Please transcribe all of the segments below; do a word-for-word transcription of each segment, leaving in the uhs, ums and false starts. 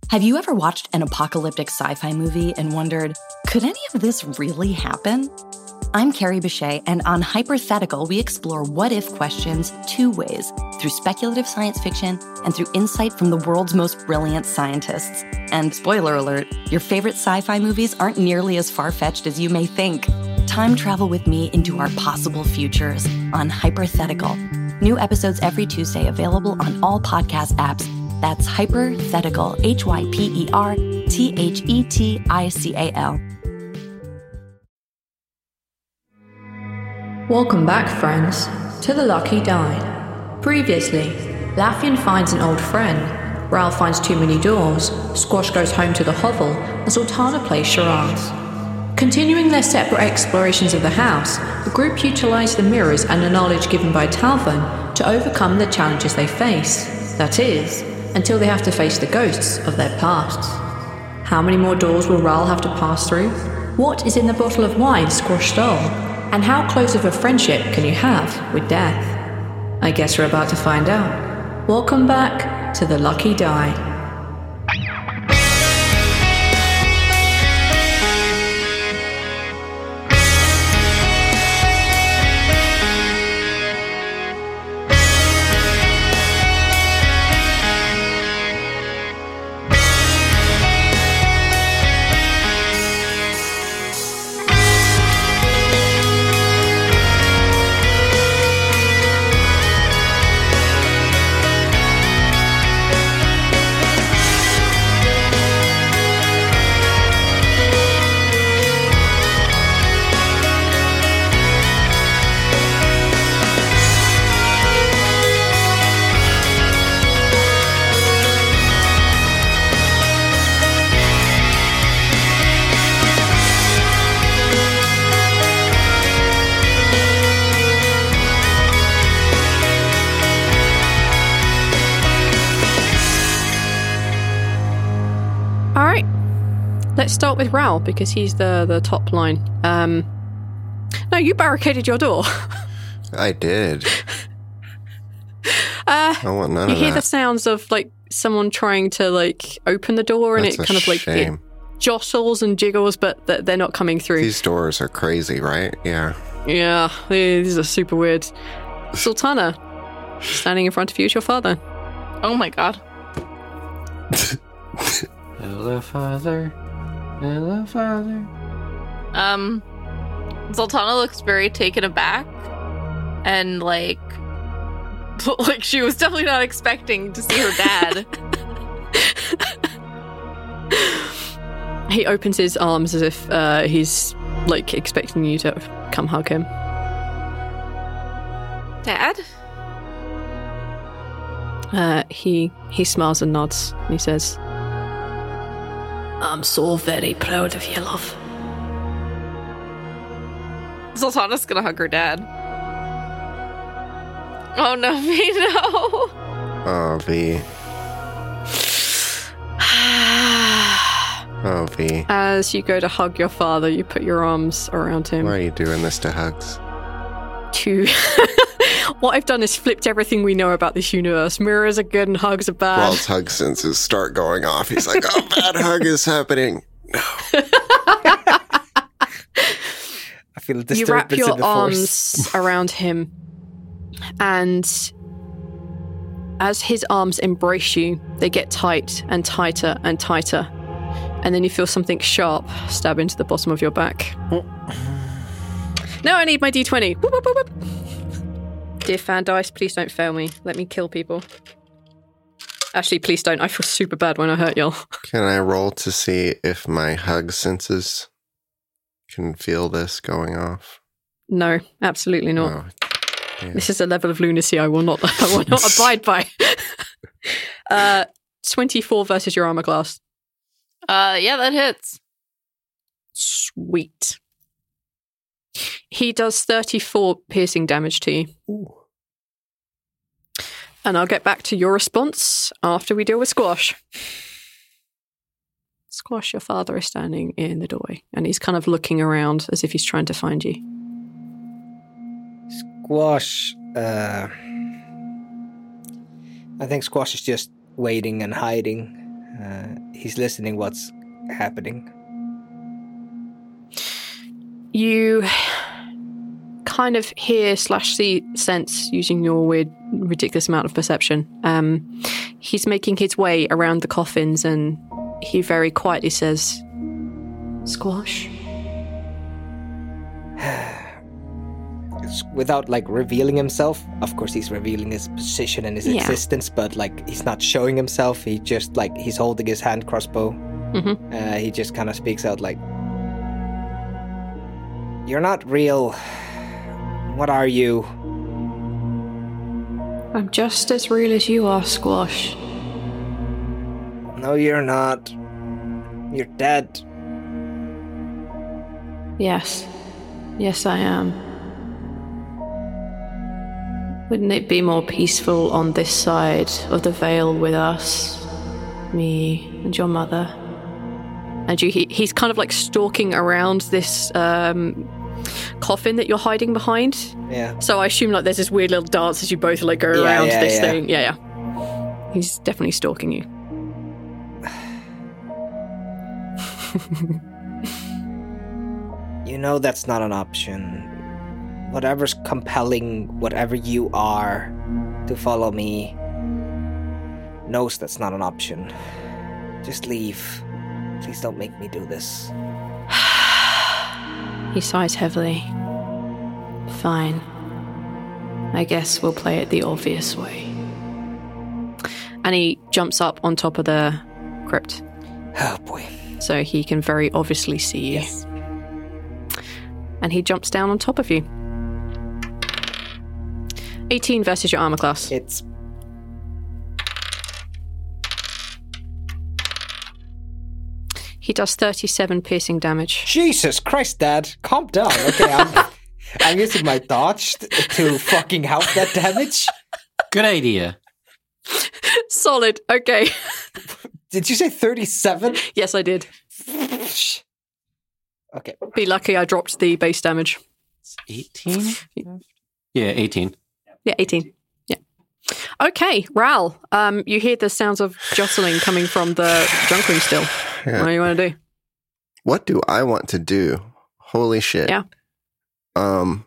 Have you ever watched an apocalyptic sci-fi movie and wondered, could any of this really happen? I'm Carrie Bechet, and on Hypothetical, we explore what-if questions two ways, through speculative science fiction and through insight from the world's most brilliant scientists. And spoiler alert, your favorite sci-fi movies aren't nearly as far-fetched as you may think. Time travel with me into our possible futures on Hypothetical. New episodes every Tuesday available on all podcast apps. That's Hypothetical, H Y P E R T H E T I C A L. Welcome back, friends, to The Lucky Die. Previously, Laffian finds an old friend, Ralph finds too many doors, Squash goes home to the hovel, and Sultana plays charades. Continuing their separate explorations of the house, the group utilize the mirrors and the knowledge given by Talvin to overcome the challenges they face. That is, until they have to face the ghosts of their pasts. How many more doors will Ral have to pass through? What is in the bottle of wine Squash stole? And how close of a friendship can you have with death? I guess we're about to find out. Welcome back to The Lucky Die. Let's start with Ral, because he's the, the top line. Um, no, you barricaded your door. I did. uh, I want none you of hear that. the sounds of like someone trying to like open the door, and That's it kind a of like shame. it jostles and jiggles, but th- they're not coming through. These doors are crazy, right? Yeah. Yeah, these are super weird. Sultana, standing in front of you is your father. Oh my god. Hello, father. Hello, father. Um, Sultana looks very taken aback, and like, like she was definitely not expecting to see her dad. He opens his arms as if uh, he's like expecting you to come hug him. Dad? Uh, he he smiles and nods. And he says, "I'm so very proud of you, love." Sultana's gonna hug her dad. Oh no, V, no. Oh, V. Oh, V. As you go to hug your father, you put your arms around him. Why are you doing this to Hugs? To what I've done is flipped everything we know about this universe. Mirrors are good and hugs are bad. Ralph's hug senses start going off. He's like, oh, bad hug is happening. No. I feel a You disturbance wrap in your the arms force. around him, and as his arms embrace you, they get tight and tighter and tighter. And then you feel something sharp stab into the bottom of your back. Now I need my d twenty. Whoop, whoop, whoop, whoop. Dear fan dice, please don't fail me. Let me kill people. Actually, please don't. I feel super bad when I hurt y'all. Can I roll to see if my hug senses can feel this going off? No, absolutely not. Oh, damn. This is a level of lunacy I will not I will not abide by. uh, twenty-four versus your armor class. Uh, yeah, that hits. Sweet. He does thirty-four piercing damage to you. Ooh. And I'll get back to your response after we deal with Squash. Squash, your father is standing in the doorway, and he's kind of looking around as if he's trying to find you. Squash, uh, I think Squash is just waiting and hiding Uh, he's listening what's happening. You kind of hear slash see sense, using your weird, ridiculous amount of perception. Um, he's making his way around the coffins, and he very quietly says, "Squash." Without like revealing himself, of course he's revealing his position and his Yeah. existence, but like he's not showing himself. He just like he's holding his hand crossbow. Mm-hmm. Uh, he just kind of speaks out like, "You're not real. What are you?" I'm just as real as you are, Squash. "No, you're not. You're dead." Yes. Yes, I am. Wouldn't it be more peaceful on this side of the veil with us, me and your mother? And you, he, he's kind of like stalking around this um, coffin that you're hiding behind. Yeah. So I assume like there's this weird little dance as you both like go Yeah, around yeah, this yeah. thing. Yeah, yeah. He's definitely stalking you. You know that's not an option. Whatever's compelling whatever you are to follow me knows that's not an option. Just leave. Please don't make me do this. He sighs heavily. Fine. I guess we'll play it the obvious way. And he jumps up on top of the crypt, Oh boy. so he can very obviously see you. Yes. And he jumps down on top of you. eighteen versus your armor class. It's He does thirty-seven piercing damage. Jesus Christ, Dad. Calm down. Okay, I'm I'm using my dodge t- to fucking help that damage. Good idea. Solid. Okay. Did you say thirty-seven? Yes, I did. Okay. Be lucky I dropped the base damage. eighteen? Yeah, eighteen. Yeah, eighteen. Yeah. Okay, Ral, um, you hear the sounds of jostling coming from the junk room still. Yeah. What do you want to do? What do I want to do? Holy shit. Yeah. Um,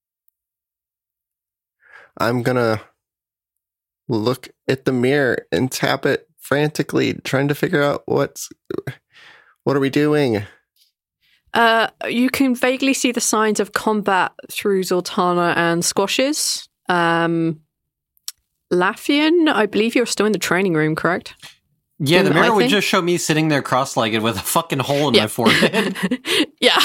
I'm gonna look at the mirror and tap it frantically, trying to figure out what's, what are we doing? Uh, you can vaguely see the signs of combat through Zoltana and Squashes. Um, Lafian, I believe you're still in the training room, correct? Yeah, the Mm, mirror I would think- just show me sitting there cross-legged with a fucking hole in Yeah. my forehead. Yeah.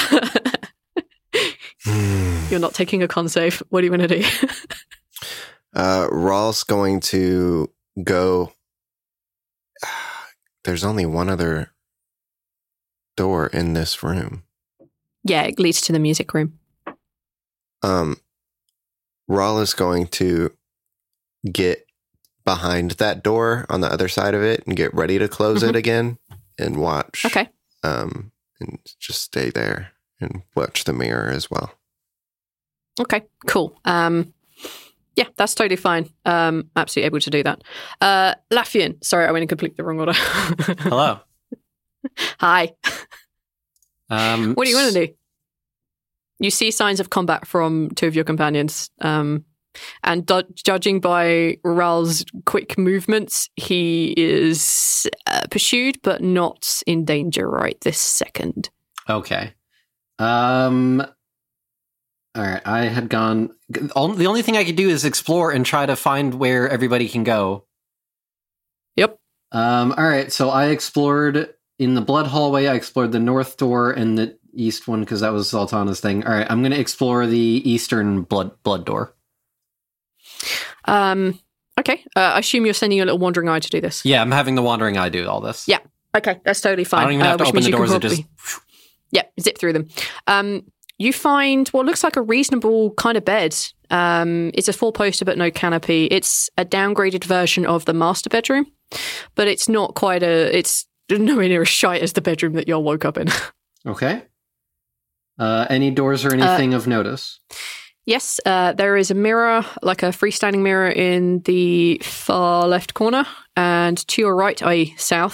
You're not taking a con save. What do you want to do? Uh, Rawl's going to go. There's only one other door in this room. Yeah, it leads to the music room. Um, Rawl is going to get behind that door on the other side of it and get ready to close Mhm. it again and watch. Okay. Um, and just stay there and watch the mirror as well. Okay, cool. Um, yeah, that's totally fine. Um, absolutely able to do that. Uh, Lafian, sorry, I went in completely the wrong order. Hello. Hi. Um, What do you want to do? You see signs of combat from two of your companions. Um, and du- judging by Ral's quick movements, he is uh, pursued but not in danger right this second. Okay. Um. All right. I had gone. all- The only thing I could do is explore and try to find where everybody can go. Yep. Um. All right. So I explored in the blood hallway. I explored the north door and the east one because that was Zoltana's thing. All right. I'm going to explore the eastern blood blood door. Um, okay. Uh, I assume you're sending your little wandering eye to do this. Yeah, I'm having the wandering eye do all this. Yeah. Okay, that's totally fine. I don't even have uh, to which open means the you can doors. It just. probably- Yeah, zip through them. Um, you find what looks like a reasonable kind of bed. Um, it's a four poster but no canopy. It's a downgraded version of the master bedroom, but it's not quite a. It's nowhere near as shite as the bedroom that y'all woke up in. Okay. Uh, any doors or anything of notice? Yes, uh, there is a mirror, like a freestanding mirror in the far left corner, and to your right, that is south,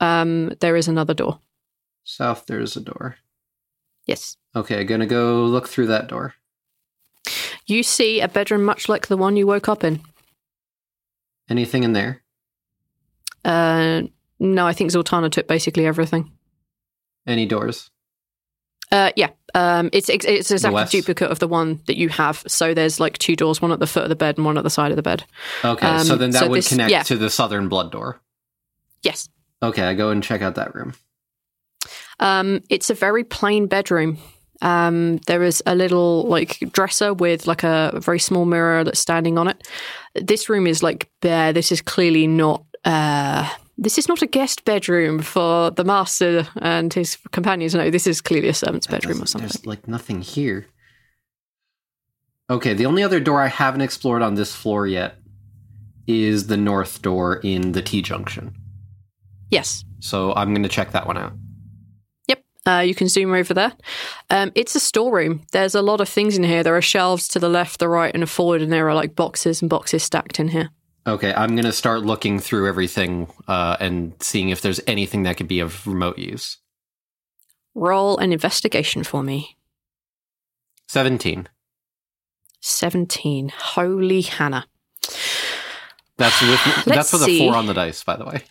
um, there is another door. South, there's a door. Yes. Okay, gonna go look through that door. You see a bedroom much like the one you woke up in. Anything in there? Uh, no, I think Zoltana took basically everything. Any doors? Uh, yeah, um, it's it's, it's exactly a west? duplicate of the one that you have. So there's like two doors, one at the foot of the bed and one at the side of the bed. Okay, Um, so then that so would this- connect yeah. to the southern blood door. Yes. Okay, I go and check out that room. Um, it's a very plain bedroom. Um, there is a little like dresser with like a, a very small mirror that's standing on it. This room is like bare. This is clearly not. Uh, this is not a guest bedroom for the master and his companions. No, this is clearly a servant's That bedroom or doesn't- something. There's like nothing here. Okay, the only other door I haven't explored on this floor yet is the north door in the T-junction. Yes. So I'm going to check that one out. Yep. Uh, you can zoom over there. Um, it's a storeroom. There's a lot of things in here. There are shelves to the left, the right, and forward, and there are like boxes and boxes stacked in here. Okay, I'm going to start looking through everything uh, and seeing if there's anything that could be of remote use. Roll an investigation for me. seventeen. seventeen. Holy Hannah. That's with Let's that's with see. a four on the dice, by the way.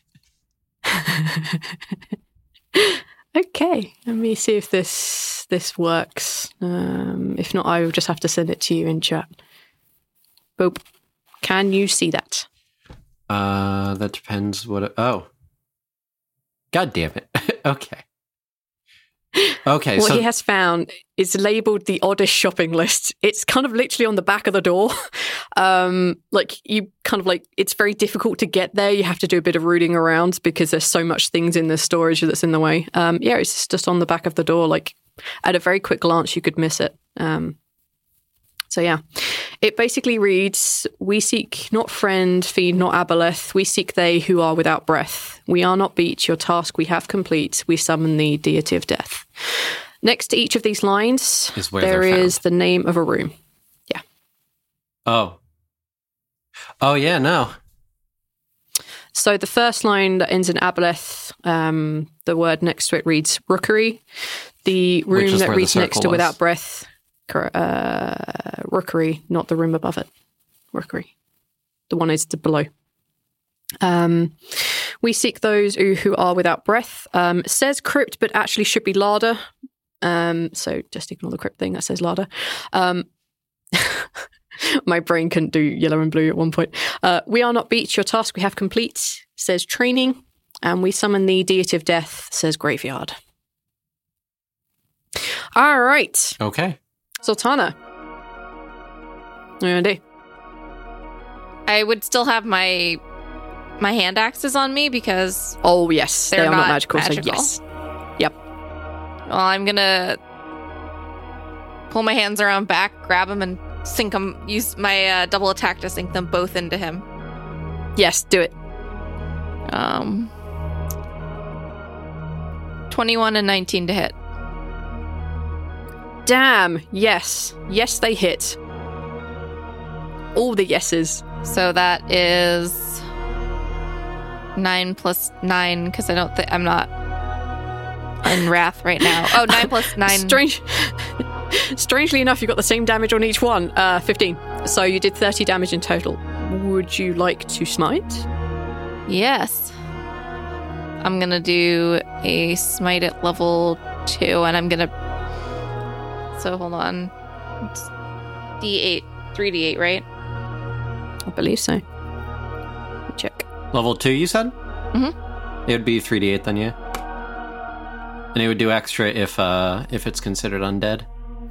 Okay, let me see if this this works. Um, if not, I will just have to send it to you in chat. Boop. Can you see that? Uh, that depends what... It, oh. God damn it. Okay. Okay, What so... he has found is labeled the oddest shopping list. It's kind of literally on the back of the door. Um, like you kind of like, it's very difficult to get there. You have to do a bit of rooting around because there's so much things in the storage that's in the way. Um, yeah, it's just on the back of the door. Like at a very quick glance, you could miss it. Um, so yeah, it basically reads, we seek not friend, feed not aboleth. We seek they who are without breath. We are not beach, your task we have complete. We summon the deity of death. Next to each of these lines, Is where there they're is found. the name of a room. Yeah. Oh. Oh, yeah, no. So the first line that ends in aboleth, um, the word next to it reads rookery. The Which room is that where the reads next circle to was. without breath, cor- uh, rookery, not the room above it. Rookery. The one is the below. Um, we seek those who, who are without breath. Um, says crypt, but actually should be larder. Um, so just ignore the crypt thing that says larder. Um, my brain couldn't do yellow and blue at one point. Uh, we are not beach, your task we have complete, says training. And we summon the deity of death, says graveyard. All right. Okay. Zoltana. What are you gonna do? I would still have my my hand axes on me because Oh, yes. They're they are not, not magical, magical. so yes. Yep. well, I'm gonna pull my hands around back, grab them, and sink them. Use my uh, double attack to sink them both into him. Yes, do it. Um, twenty-one and nineteen to hit. Damn. Yes. Yes, they hit. All the yeses. So that is nine plus nine because I don't think I'm not in wrath right now. Oh, nine plus nine. Strange. Strangely enough, you got the same damage on each one. Uh, fifteen. So you did thirty damage in total. Would you like to smite? Yes. I'm gonna do a smite at level two, and I'm gonna. So hold on. It's D eight, three D eight, right? I believe so. Let me check. Level two, you said? Mm-hmm. It would be three d eight then, yeah. And it would do extra if uh if it's considered undead.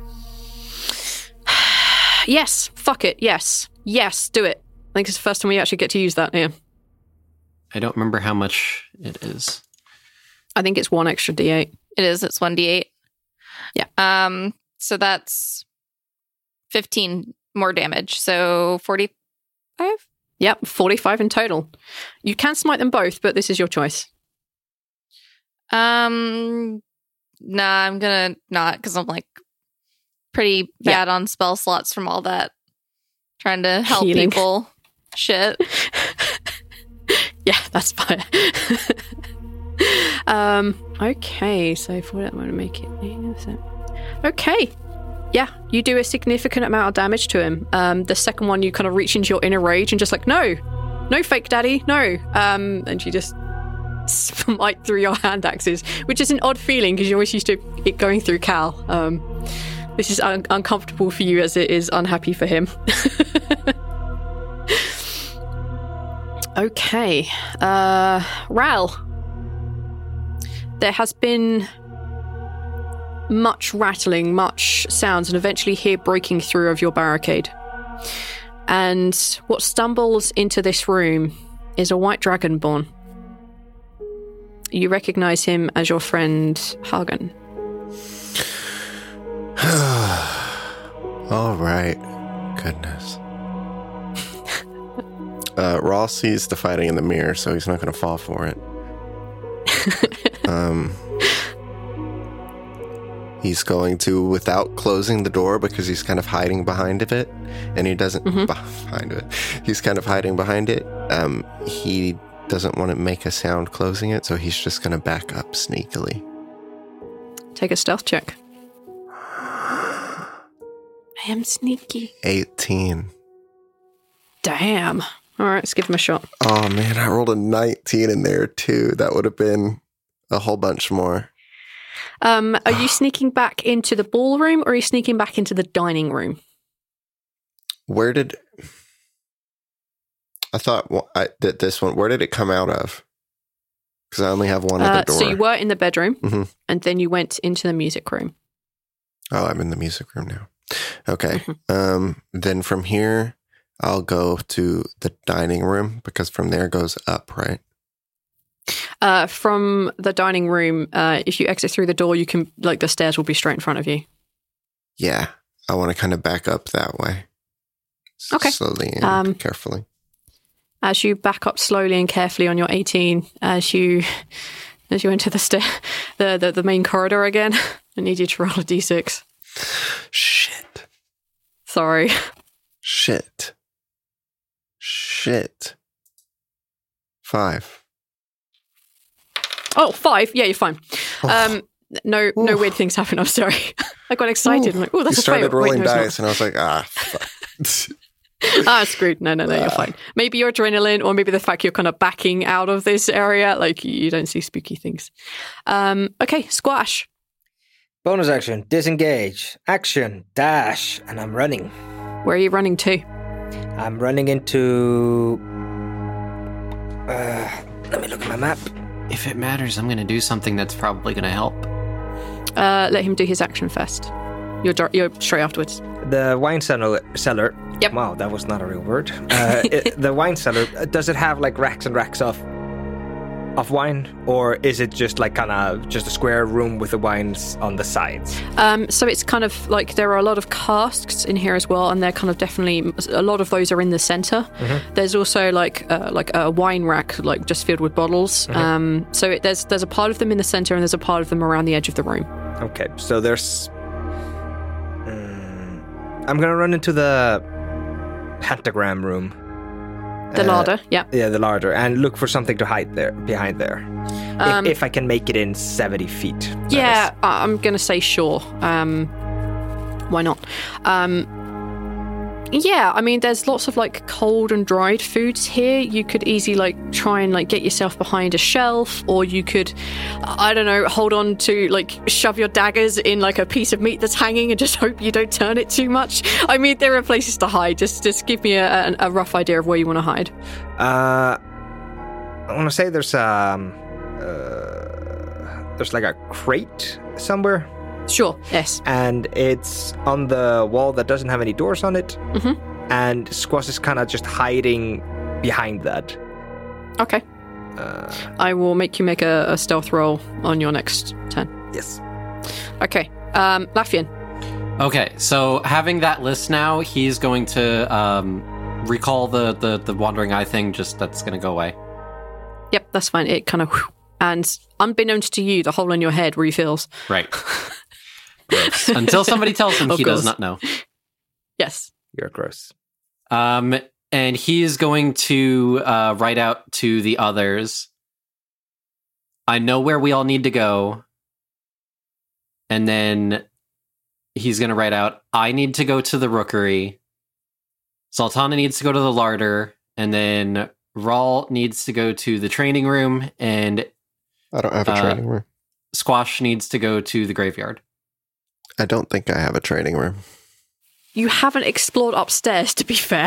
Yes. Fuck it. Yes. Yes. Do it. I think it's the first time we actually get to use that. Yeah. I don't remember how much it is. I think it's one extra D eight. It is. It's one D eight. Yeah. Um. So that's fifteen more damage. So forty-five. Yep. forty-five in total. You can smite them both, but this is your choice. Um. Nah, I'm gonna not because I'm like pretty bad on spell slots from all that trying to help Healing. people. Shit. Yeah, that's fine. Um, okay, so for that, I'm going to make it. Okay. Yeah, you do a significant amount of damage to him. Um, the second one, you kind of reach into your inner rage and just like, no, no, fake daddy, no. Um, and you just smite through your hand axes, which is an odd feeling because you're always used to it going through Cal. Um, this is un- uncomfortable for you as it is unhappy for him. Okay, uh, Ral. There has been much rattling, much sounds, and eventually here breaking through of your barricade. And what stumbles into this room is a white dragonborn. You recognize him as your friend Hagen. All right. Goodness. uh, Ross sees the fighting in the mirror, so he's not going to fall for it. um... He's going to, without closing the door, because he's kind of hiding behind it, and he doesn't, mm-hmm. behind it, he's kind of hiding behind it. Um, he doesn't want to make a sound closing it, so he's just going to back up sneakily. Take a stealth check. I am sneaky. eighteen. Damn. All right, let's give him a shot. Oh, man, I rolled a nineteen in there, too. That would have been a whole bunch more. Um, are you sneaking back into the ballroom, or are you sneaking back into the dining room? Where did... I thought well, I, that this one... Where did it come out of? Because I only have one uh, other door. So you were in the bedroom, mm-hmm. and then you went into the music room. Oh, I'm in the music room now. Okay. Mm-hmm. Um, then from here, I'll go to the dining room, because from there goes up, right? Uh, from the dining room, uh, if you exit through the door, you can, like, the stairs will be straight in front of you. Yeah, I want to kind of back up that way. Okay. Slowly and um, carefully. As you back up slowly and carefully on your eighteen, as you as you enter the stair, the, the the main corridor again, I need you to roll a d six. Shit. Sorry. Shit. Shit. Five. Oh, five. Yeah, you're fine. Oh. Um, no, no weird things happen. I'm sorry. I got excited. I'm like, oh, that's you a started fail. rolling Wait, no, dice, and I was like, ah, fuck. ah, screwed. No, no, no, you're fine. Maybe your adrenaline, or maybe the fact you're kind of backing out of this area, like you don't see spooky things. Um, okay, Squash. Bonus action, disengage, action, dash, and I'm running. Where are you running to? I'm running into... Uh, let me look at my map. If it matters, I'm going to do something that's probably going to help. Uh, let him do his action first. You're, you're straight afterwards. The wine cellar. cellar Yep. Wow, that was not a real word. Uh, it, the wine cellar, does it have like racks and racks of of wine, or is it just like kind of just a square room with the wines on the sides? Um, so it's kind of like there are a lot of casks in here as well, and they're kind of definitely a lot of those are in the center. Mm-hmm. There's also like uh, like a wine rack, like just filled with bottles. Mm-hmm. Um, so it, there's there's a pile of them in the center, and there's a pile of them around the edge of the room. Okay, so there's. Um, I'm gonna run into the pentagram room. The uh, larder, yeah. Yeah, the larder, and look for something to hide there, behind there. Um, if, if I can make it in seventy feet. Yeah, I'm going to say sure. Um, why not? Um, yeah, I mean, there's lots of, like, cold and dried foods here. You could easily, like, try and, like, get yourself behind a shelf, or you could, I don't know, hold on to, like, shove your daggers in, like, a piece of meat that's hanging and just hope you don't turn it too much. I mean, there are places to hide. Just just give me a, a, a rough idea of where you want to hide. Uh, I want to say there's, um, uh, there's, like, a crate somewhere. Sure, yes. And it's on the wall that doesn't have any doors on it. Mm-hmm. And Squash is kind of just hiding behind that. Okay. Uh, I will make you make a, a stealth roll on your next turn. Yes. Okay. Um, Lafian. Okay, so having that list now, he's going to um, recall the, the, the wandering eye thing, just that's going to go away. Yep, that's fine. It kind of... And unbeknownst to you, the hole in your head refills. Right. Gross. Until somebody tells him he does not know. Yes. You're gross. Um, and he is going to uh, write out to the others. I know where we all need to go. And then he's going to write out, I need to go to the rookery. Sultana needs to go to the larder. And then Rawl needs to go to the training room. And I don't have a uh, training room. Squash needs to go to the graveyard. I don't think I have a training room. You haven't explored upstairs, to be fair.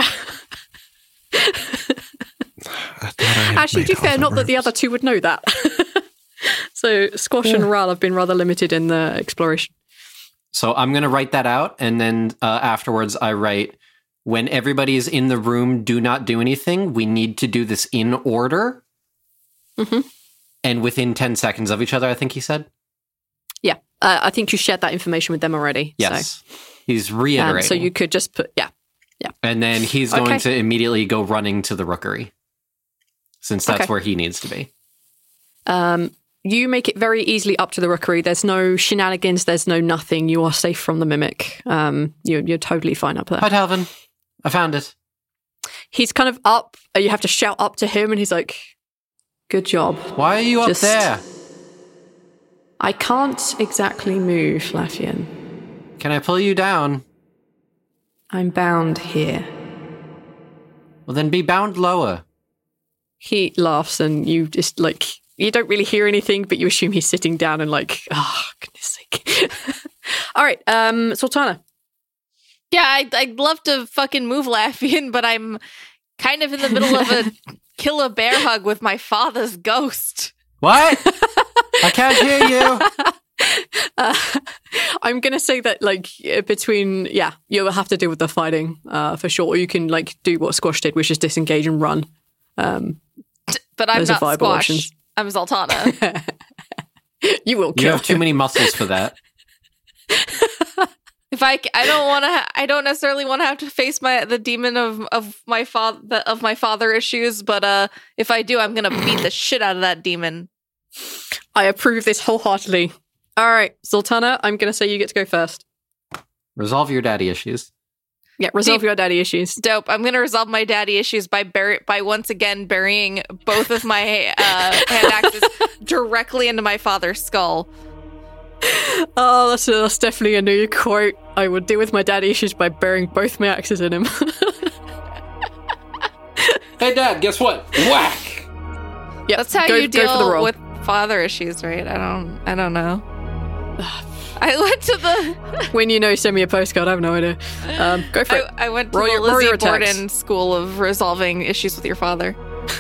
Actually, to be fair, not that the other two would know that. So Squash yeah. and Ral have been rather limited in the exploration. So I'm going to write that out, and then uh, afterwards I write, when everybody is in the room, do not do anything. We need to do this in order. Mm-hmm. And within ten seconds of each other, I think he said. Yeah, uh, I think you shared that information with them already. Yes, so. He's reiterating. Um, so you could just put, yeah. Yeah. And then he's going okay. to immediately go running to the rookery, since that's okay. where he needs to be. Um, you make it very easily up to the rookery. There's no shenanigans. There's no nothing. You are safe from the mimic. Um, you're, you're totally fine up there. Hi, Talvin. I found it. He's kind of up. You have to shout up to him, and he's like, good job. Why are you up Just, there? I can't exactly move, Laffian. Can I pull you down? I'm bound here. Well, then be bound lower. He laughs, and you just, like, you don't really hear anything, but you assume he's sitting down and, like, oh, goodness sake. All right, um, Sultana. Yeah, I'd, I'd love to fucking move Laffian, but I'm kind of in the middle of a kill a bear hug with my father's ghost. What? I can't hear you. Uh, I'm going to say that, like, between, yeah, you'll have to deal with the fighting uh, for sure. Or you can, like, do what Squash did, which is disengage and run. Um, but I'm not Squash. Options. I'm Sultana. You will kill You have too him. many muscles for that. If I, I don't want to, ha- I don't necessarily want to have to face my the demon of of my father of my father issues, but uh, if I do, I'm gonna beat the shit out of that demon. I approve this wholeheartedly. All right, Sultana, I'm gonna say you get to go first. Resolve your daddy issues. Yeah, resolve Deep. your daddy issues. Dope. I'm gonna resolve my daddy issues by bury by once again burying both of my uh, hand axes directly into my father's skull. Oh, that's, that's definitely a new quote. I would deal with my daddy issues by burying both my axes in him. Hey, Dad, guess what? Whack! Yeah, that's how go, you go for the deal roll. with father issues, right? I don't. I don't know. I went to the. When you know, send me a postcard. I have no idea. Um, go for I, it. I went to roll the your, roll Lizzie your attacks. Borden School of Resolving Issues with Your Father.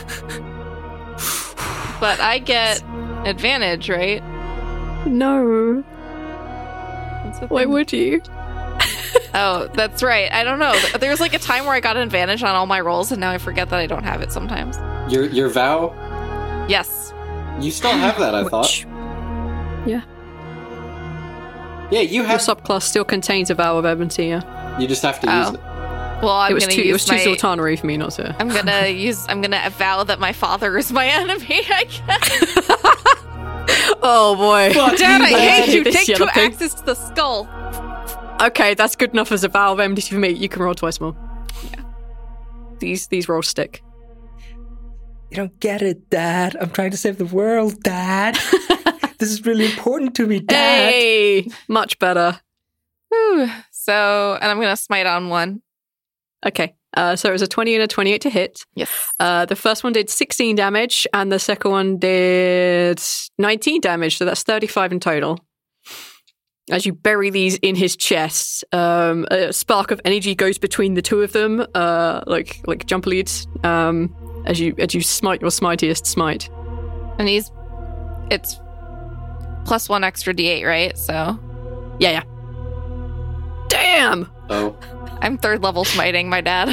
But I get advantage, right? No. Why would you? Oh, that's right. I don't know. There was like a time where I got an advantage on all my rolls, and now I forget that I don't have it sometimes. Your your vow? Yes. You still have that, I thought. Yeah. Yeah, you Your have. subclass still contains a vow of Ebonty, yeah. You just have to Oh. use it. Well, I'm it was gonna too, use it was my, too sultanery for me not to. I'm gonna use. I'm gonna vow that my father is my enemy. I guess. Oh boy. Dad, I hate you. This Take two yellow pig. axes to the skull. Okay, that's good enough as a vow of enmity for me. You can roll twice more. Yeah. These these rolls stick. You don't get it, Dad. I'm trying to save the world, Dad. This is really important to me, Dad. Hey, much better. Whew. So, and I'm gonna smite on one. Okay, uh, so it was a twenty and a twenty-eight to hit. Yes. Uh, the first one did sixteen damage, and the second one did nineteen damage, so that's thirty-five in total. As you bury these in his chest, um, a spark of energy goes between the two of them, uh, like like jumper leads, um, as you as you smite your smitiest smite. And he's, it's plus one extra d eight, right? So, Yeah, yeah. Damn! Oh. I'm third level smiting my dad.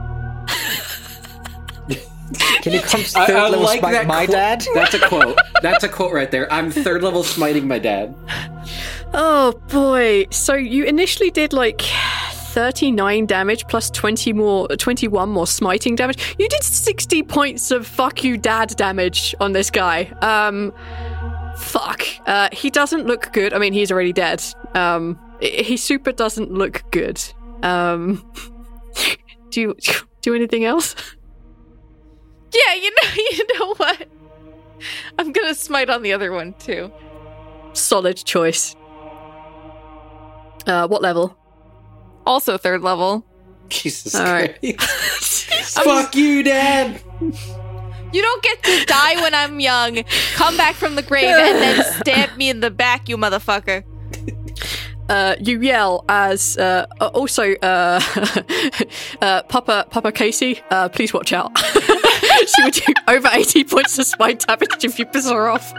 Can you come I, third I level like smite that my quote. dad? That's a quote. That's a quote right there. I'm third level smiting my dad. Oh boy! So you initially did like thirty-nine damage plus twenty more, twenty-one more smiting damage. You did sixty points of fuck you dad damage on this guy. Um, fuck. Uh, he doesn't look good. I mean, he's already dead. Um, he super doesn't look good. Um, do you do anything else? Yeah, you know, you know what? I'm gonna smite on the other one too. Solid choice. Uh, what level? Also third level. Jesus All right. Christ. Fuck you, Dad! You don't get to die when I'm young, come back from the grave, and then stab me in the back, you motherfucker. Uh, you yell as uh, uh, also uh, uh, Papa Papa Casey, uh, please watch out. She would do over eighty points of smite damage if you piss her off.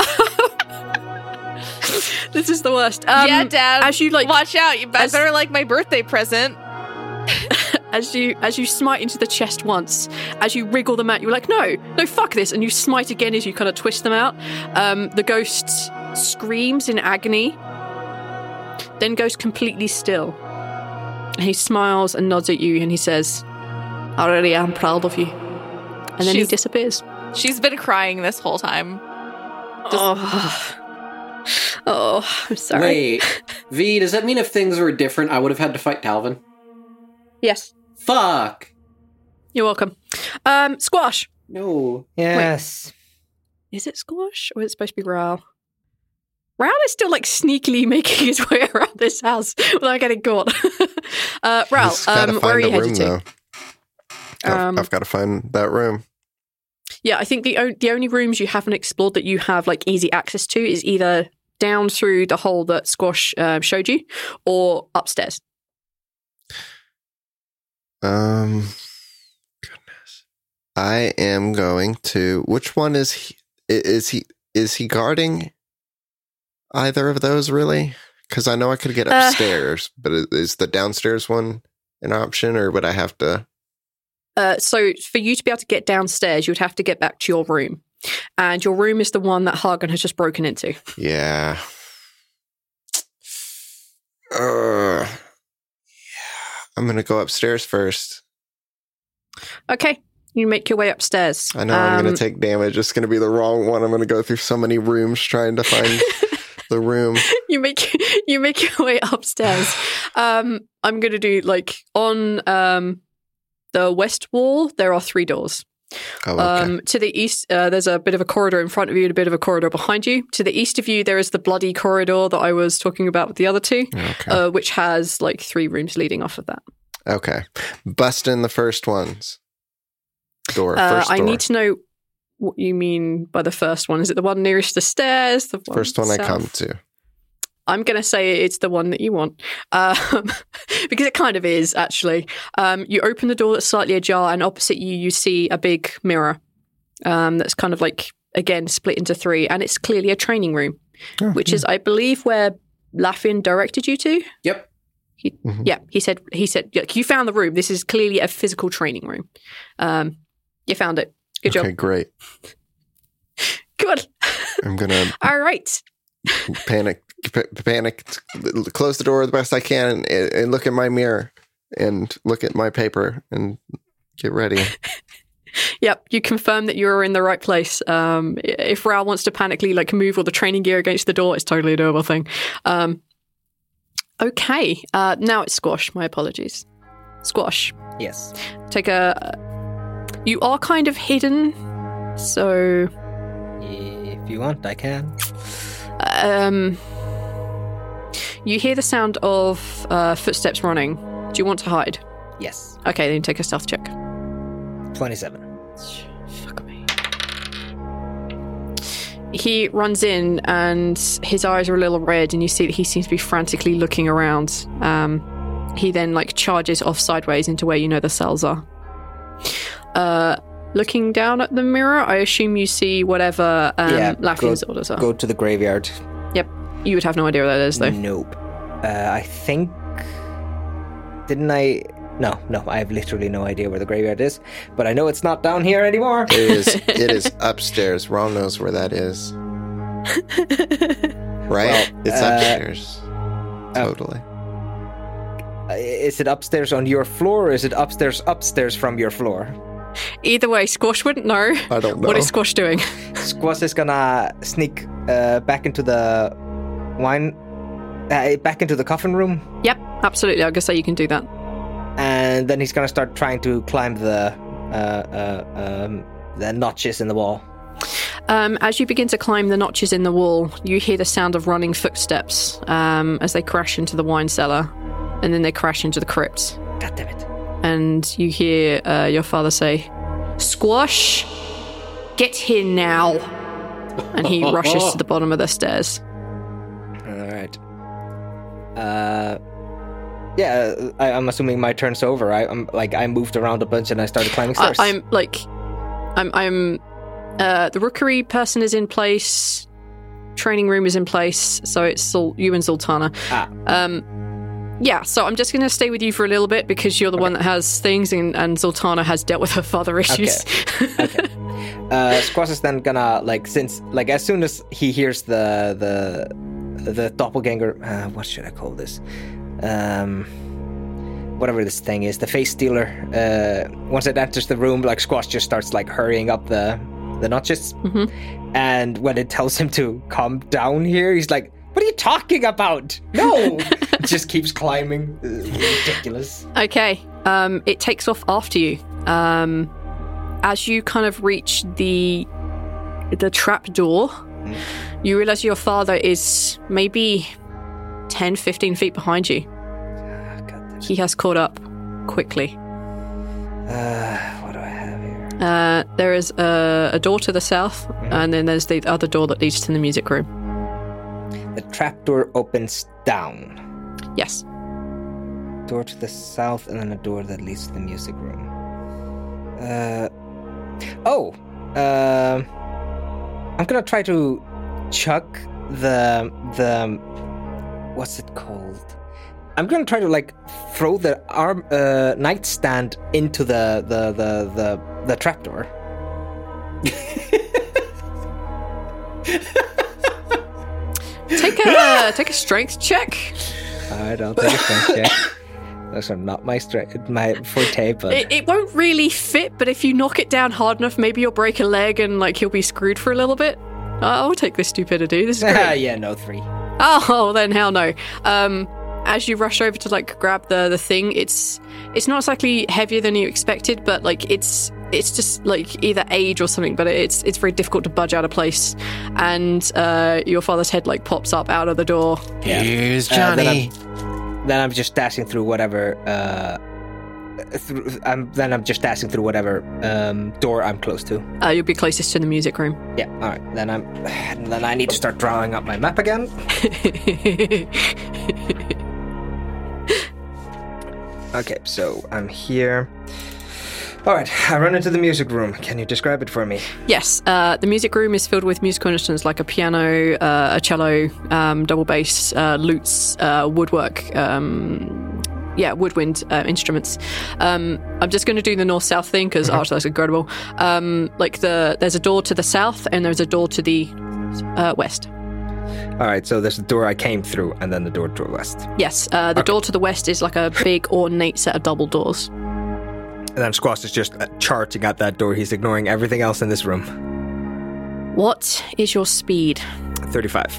This is the worst. Um, yeah, Dad. As you like, watch out. You as- better like my birthday present. As you as you smite into the chest once, as you wriggle them out, you're like, no, no, fuck this, and you smite again as you kind of twist them out. Um, the ghost screams in agony, then goes completely still. And he smiles and nods at you, and he says, "I really am proud of you." And then She's- he disappears. She's been crying this whole time. Oh, oh, I'm sorry. Wait, V, does that mean if things were different, I would have had to fight Talvin? Yes, Fuck! you're welcome. Um, Squash. No. Yes. Is it Squash or is it supposed to be Ral? Ral is still like sneakily making his way around this house without getting caught. uh, Ral, He's gotta um, where are find you a headed room, to? though. I've, Um, I've got to find that room. Yeah, I think the o- the only rooms you haven't explored that you have like easy access to is either down through the hole that Squash uh, showed you, or upstairs. Um, goodness. I am going to. Which one is he? i- Is he? Is he guarding either of those? Really? Because I know I could get Uh, upstairs, but i- is the downstairs one an option, or would I have to? Uh, so for you to be able to get downstairs, you would have to get back to your room, and your room is the one that Hagen has just broken into. Yeah. Uh, yeah. I'm gonna go upstairs first. Okay, you make your way upstairs. I know I'm Um, gonna take damage. It's gonna be the wrong one. I'm gonna go through so many rooms trying to find the room. you make you make your way upstairs. Um, I'm gonna do like on um, the west wall. There are three doors. Oh, okay. Um, to the east, uh, there's a bit of a corridor in front of you and a bit of a corridor behind you. To the east of you, there is the bloody corridor that I was talking about with the other two, okay. uh, which has like three rooms leading off of that. Okay. Bust in the first ones. Door. Uh, First I door. need to know what you mean by the first one. Is it the one nearest the stairs? The one First one I south? come to. I'm going to say it's the one that you want. Um, because it kind of is, actually. Um, you open the door that's slightly ajar, and opposite you, you see a big mirror um, that's kind of like, again, split into three. And it's clearly a training room, Oh, which is, I believe, where Laffin directed you to. Yep. He, Mhm. Yeah, he said, he said, yeah, you found the room. This is clearly a physical training room. Um, you found it. Good okay, job. great. Good. I'm gonna All right. panic, p- panic, close the door the best I can, and, and look in my mirror, and look at my paper, and get ready. Yep, you confirm that you're in the right place. Um, if Ral wants to panically like move all the training gear against the door, it's totally a doable thing. Um, okay, uh, now it's Squash. My apologies. Squash, Yes. take a... You are kind of hidden, so... If you want, I can. Um, you hear the sound of uh, footsteps running. Do you want to hide? Yes. Okay, then take a stealth check. twenty-seven. Fuck me. He runs in and his eyes are a little red, and you see that he seems to be frantically looking around. Um, he then like charges off sideways into where you know the cells are. Uh, looking down at the mirror, I assume you see whatever um, Yeah, Laffian's go- orders are. Go to the graveyard. Yep, you would have no idea what that is though. Nope. Uh, I think. Didn't I? No, no, I have literally no idea where the graveyard is, but I know it's not down here anymore. It is. It is upstairs. Ron knows where that is. Right? Well, it's uh, upstairs. Totally. Uh, Is it upstairs on your floor, or is it upstairs upstairs from your floor? Either way, Squash wouldn't know. I don't know. What is Squash doing? Squash is gonna sneak uh, back into the wine, uh, back into the coffin room, Yep, absolutely. I guess say you can do that. and then he's gonna start trying to climb the uh, uh, um, the notches in the wall. Um, as you begin to climb the notches in the wall, you hear the sound of running footsteps um, as they crash into the wine cellar, and then they crash into the crypt. God damn it. And you hear uh, your father say, "Squash, get here now." And he rushes to the bottom of the stairs. All right. Uh, yeah, I, I'm assuming my turn's over. I, I'm like I moved around a bunch and I started climbing stairs. I, I'm like, I'm, I'm. Uh, the rookery person is in place. Training room is in place. So it's Sul- you and Zoltana. Ah. Um, yeah. So I'm just going to stay with you for a little bit because you're the okay. one that has things, and, and Zoltana has dealt with her father issues. Okay. okay. Uh, Squash is then gonna like since like as soon as he hears the the the doppelganger. Uh, what should I call this? Um. Whatever this thing is, the face stealer. Uh, once it enters the room, like Squash just starts like hurrying up the the notches, mm-hmm. and when it tells him to come down here, he's like, "What are you talking about? No!" Just keeps climbing. Uh, ridiculous. Okay, um, it takes off after you. Um, as you kind of reach the the trap door, mm. you realize your father is maybe ten, fifteen feet behind you. He has caught up quickly. Uh, what do I have here? Uh, there is a, a door to the south, mm-hmm. and then there's the other door that leads to the music room. The trapdoor opens down. Yes. Door to the south, and then a door that leads to the music room. Uh, oh, uh, I'm gonna try to chuck the the what's it called? I'm gonna try to like throw the arm uh, nightstand into the the the the, the trapdoor. Take a take a strength check. Alright, I'll take a strength check. Those are not my strength, my forte, but it, it won't really fit. But if you knock it down hard enough, maybe you'll break a leg and like you'll be screwed for a little bit. I'll take this stupidity. This is great. Yeah, no three. Oh, then hell no. Um. As you rush over to like grab the, the thing, it's it's not exactly heavier than you expected, but like it's it's just like either age or something. But it's it's very difficult to budge out of place, and uh, your father's head like pops up out of the door. Here's Johnny. Uh, then, I'm, then I'm just dashing through whatever. Uh, through, I'm then I'm just dashing through whatever um, door I'm close to. Uh, you'll be closest to the music room. Yeah. All right. Then I'm. Then I need to start drawing up my map again. Okay, so I'm here. All right, I run into the music room. Can you describe it for me? Yes, uh, the music room is filled with musical instruments like a piano, uh, a cello, um, double bass, uh, lutes, uh, woodwork, um, yeah, woodwind uh, instruments. Um, I'm just going to do the north-south thing because mm-hmm. oh, that's incredible. Um, like the there's a door to the south and there's a door to the uh, west. All right, so there's the door I came through and then the door to the west. Yes, uh, the okay. door to the west is like a big ornate set of double doors. And then Squash is just uh, charging at that door. He's ignoring everything else in this room. What is your speed? thirty-five.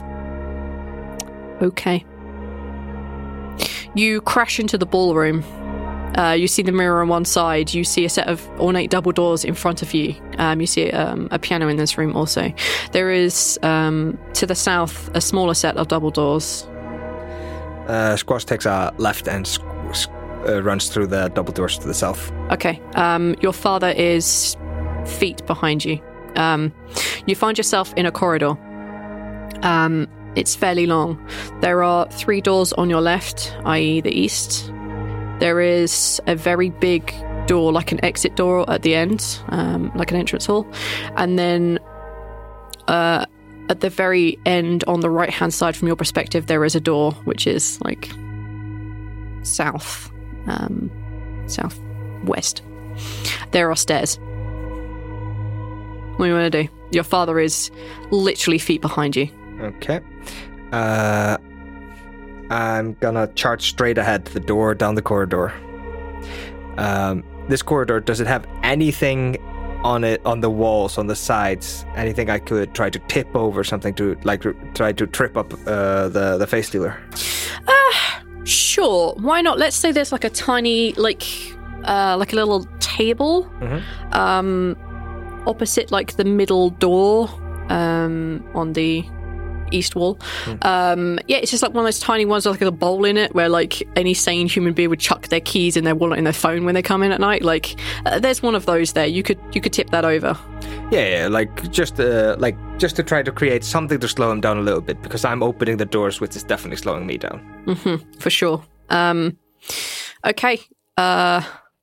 Okay. You crash into the ballroom. Uh, you see the mirror on one side. You see a set of ornate double doors in front of you. Um, you see um, a piano in this room also. There is, um, to the south, a smaller set of double doors. Uh, Squash takes a left and sc- sc- uh, runs through the double doors to the south. Okay. Um, your father is feet behind you. Um, you find yourself in a corridor. Um, it's fairly long. There are three doors on your left, that is the east. There is a very big door, like an exit door at the end, um, like an entrance hall. And then uh, at the very end, on the right-hand side from your perspective, there is a door, which is like south, um, southwest. There are stairs. What do you want to do? Your father is literally feet behind you. Okay. Uh... I'm gonna charge straight ahead to the door down the corridor. Um, this corridor, does it have anything on it, on the walls, on the sides? Anything I could try to tip over, something to, like, try to trip up uh, the, the face stealer? Uh, sure. Why not? Let's say there's like a tiny, like, uh, like a little table, mm-hmm. um, opposite, like, the middle door. um, on the east wall. Mm. Um, yeah, it's just like one of those tiny ones with like a bowl in it where like any sane human being would chuck their keys in their wallet and their phone when they come in at night. Like uh, there's one of those there. You could you could tip that over. Yeah, yeah, like just uh, like just to try to create something to slow him down a little bit because I'm opening the doors, which is definitely slowing me down. Mm-hmm, for sure. Um, okay. Uh,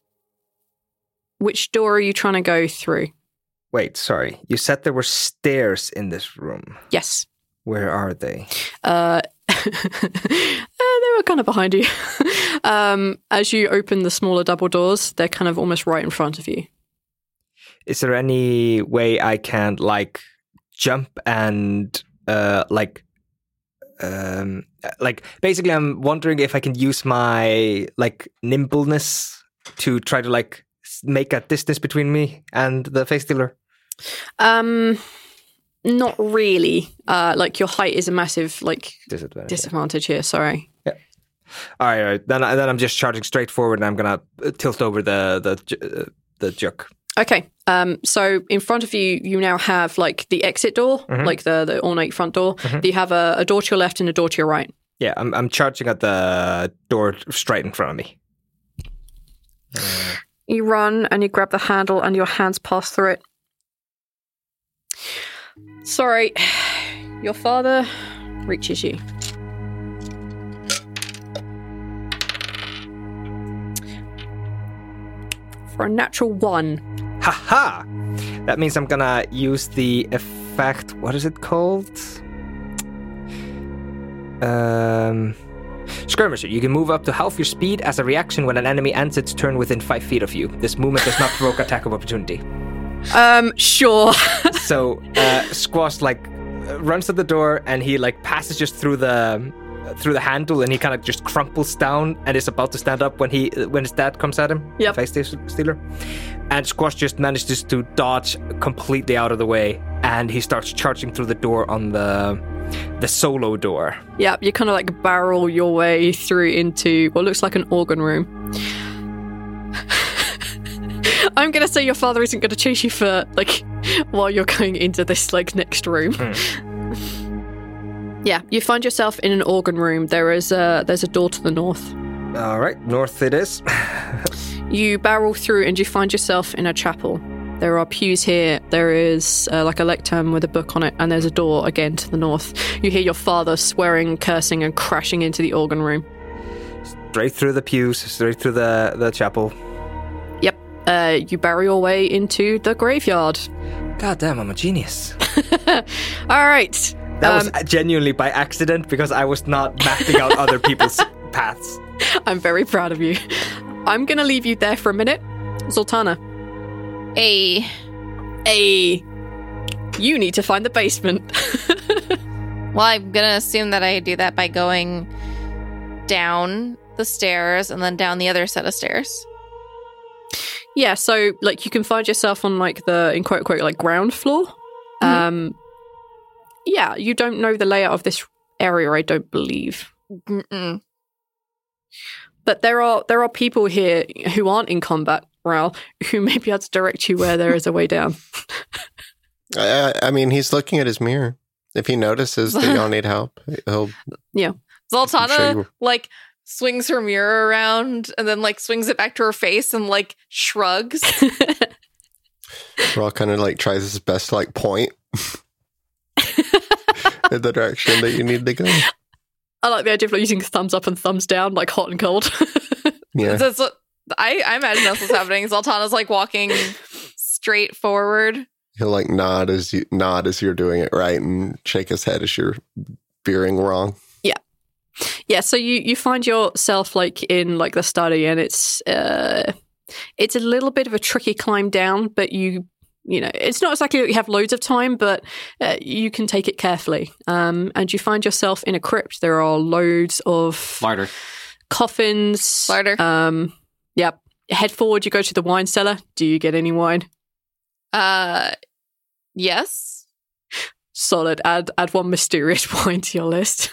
which door are you trying to go through? Wait, sorry. You said there were stairs in this room. Yes. Where are they? Uh, uh, they were kind of behind you. um, as you open the smaller double doors, they're kind of almost right in front of you. Is there any way I can, like, jump and, uh, like, um, like, basically I'm wondering if I can use my, like, nimbleness to try to, like, make a distance between me and the face stealer? Um... Not really. Uh, like your height is a massive like disadvantage, disadvantage here. Sorry. Yeah. All right. All right. Then, then I'm just charging straight forward, and I'm gonna tilt over the the uh, the juk. Okay. Um. So in front of you, you now have like the exit door, mm-hmm. like the the ornate front door. Mm-hmm. You have a, a door to your left and a door to your right. Yeah. I'm I'm charging at the door straight in front of me. Uh, you run and you grab the handle, and your hands pass through it. Sorry, your father reaches you. For a natural one. Ha ha! That means I'm gonna use the effect. What is it called? Um, Skirmisher. You can move up to half your speed as a reaction when an enemy ends its turn within five feet of you. This movement does not provoke attack of opportunity. Um, sure. So, uh, Squash, like, runs to the door, and he, like, passes just through the through the handle, and he kind of just crumples down and is about to stand up when he when his dad comes at him. Yep. Face Stealer. And Squash just manages to dodge completely out of the way, and he starts charging through the door on the the solo door. Yeah, you kind of, like, barrel your way through into what looks like an organ room. I'm going to say your father isn't going to chase you for, like, while you're going into this, like, next room. Mm. Yeah, you find yourself in an organ room. There is a, there's a door to the north. All right, north it is. You barrel through and you find yourself in a chapel. There are pews here. There is, uh, like, a lectern with a book on it, and there's a door, again, to the north. You hear your father swearing, cursing, and crashing into the organ room. Straight through the pews, straight through the, the chapel. Uh, you barrel your way into the graveyard. God damn, I'm a genius. All right. That um, was genuinely by accident because I was not mapping out other people's paths. I'm very proud of you. I'm going to leave you there for a minute. Zoltana. A. A. You need to find the basement. Well, I'm going to assume that I do that by going down the stairs and then down the other set of stairs. Yeah, so, like, you can find yourself on, like, the, in quote, quote, like, ground floor. Mm-hmm. Um, yeah, you don't know the layout of this area, I don't believe. Mm-mm. But there are there are people here who aren't in combat, Ral, who may be able to direct you where there is a way down. I, I mean, he's looking at his mirror. If he notices that y'all need help, he'll... Yeah. Zoltana, like... swings her mirror around and then, like, swings it back to her face and, like, shrugs. Raw kind of, like, tries his best to, like, point in the direction that you need to go. I like the idea of, like, using thumbs up and thumbs down, like, hot and cold. Yeah. That's what, I, I imagine that's what's happening. Zoltana's, like, walking straight forward. He'll, like, nod as you nod as you're doing it right and shake his head as you're veering wrong. Yeah, so you, you find yourself, like, in, like, the study, and it's uh, it's a little bit of a tricky climb down, but you, you know, it's not exactly that you have loads of time, but uh, you can take it carefully. Um, and you find yourself in a crypt. There are loads of... Larder. Coffins. Larder. Um, yeah. Head forward, you go to the wine cellar. Do you get any wine? Uh, yes. Solid. Add, add one mysterious wine to your list.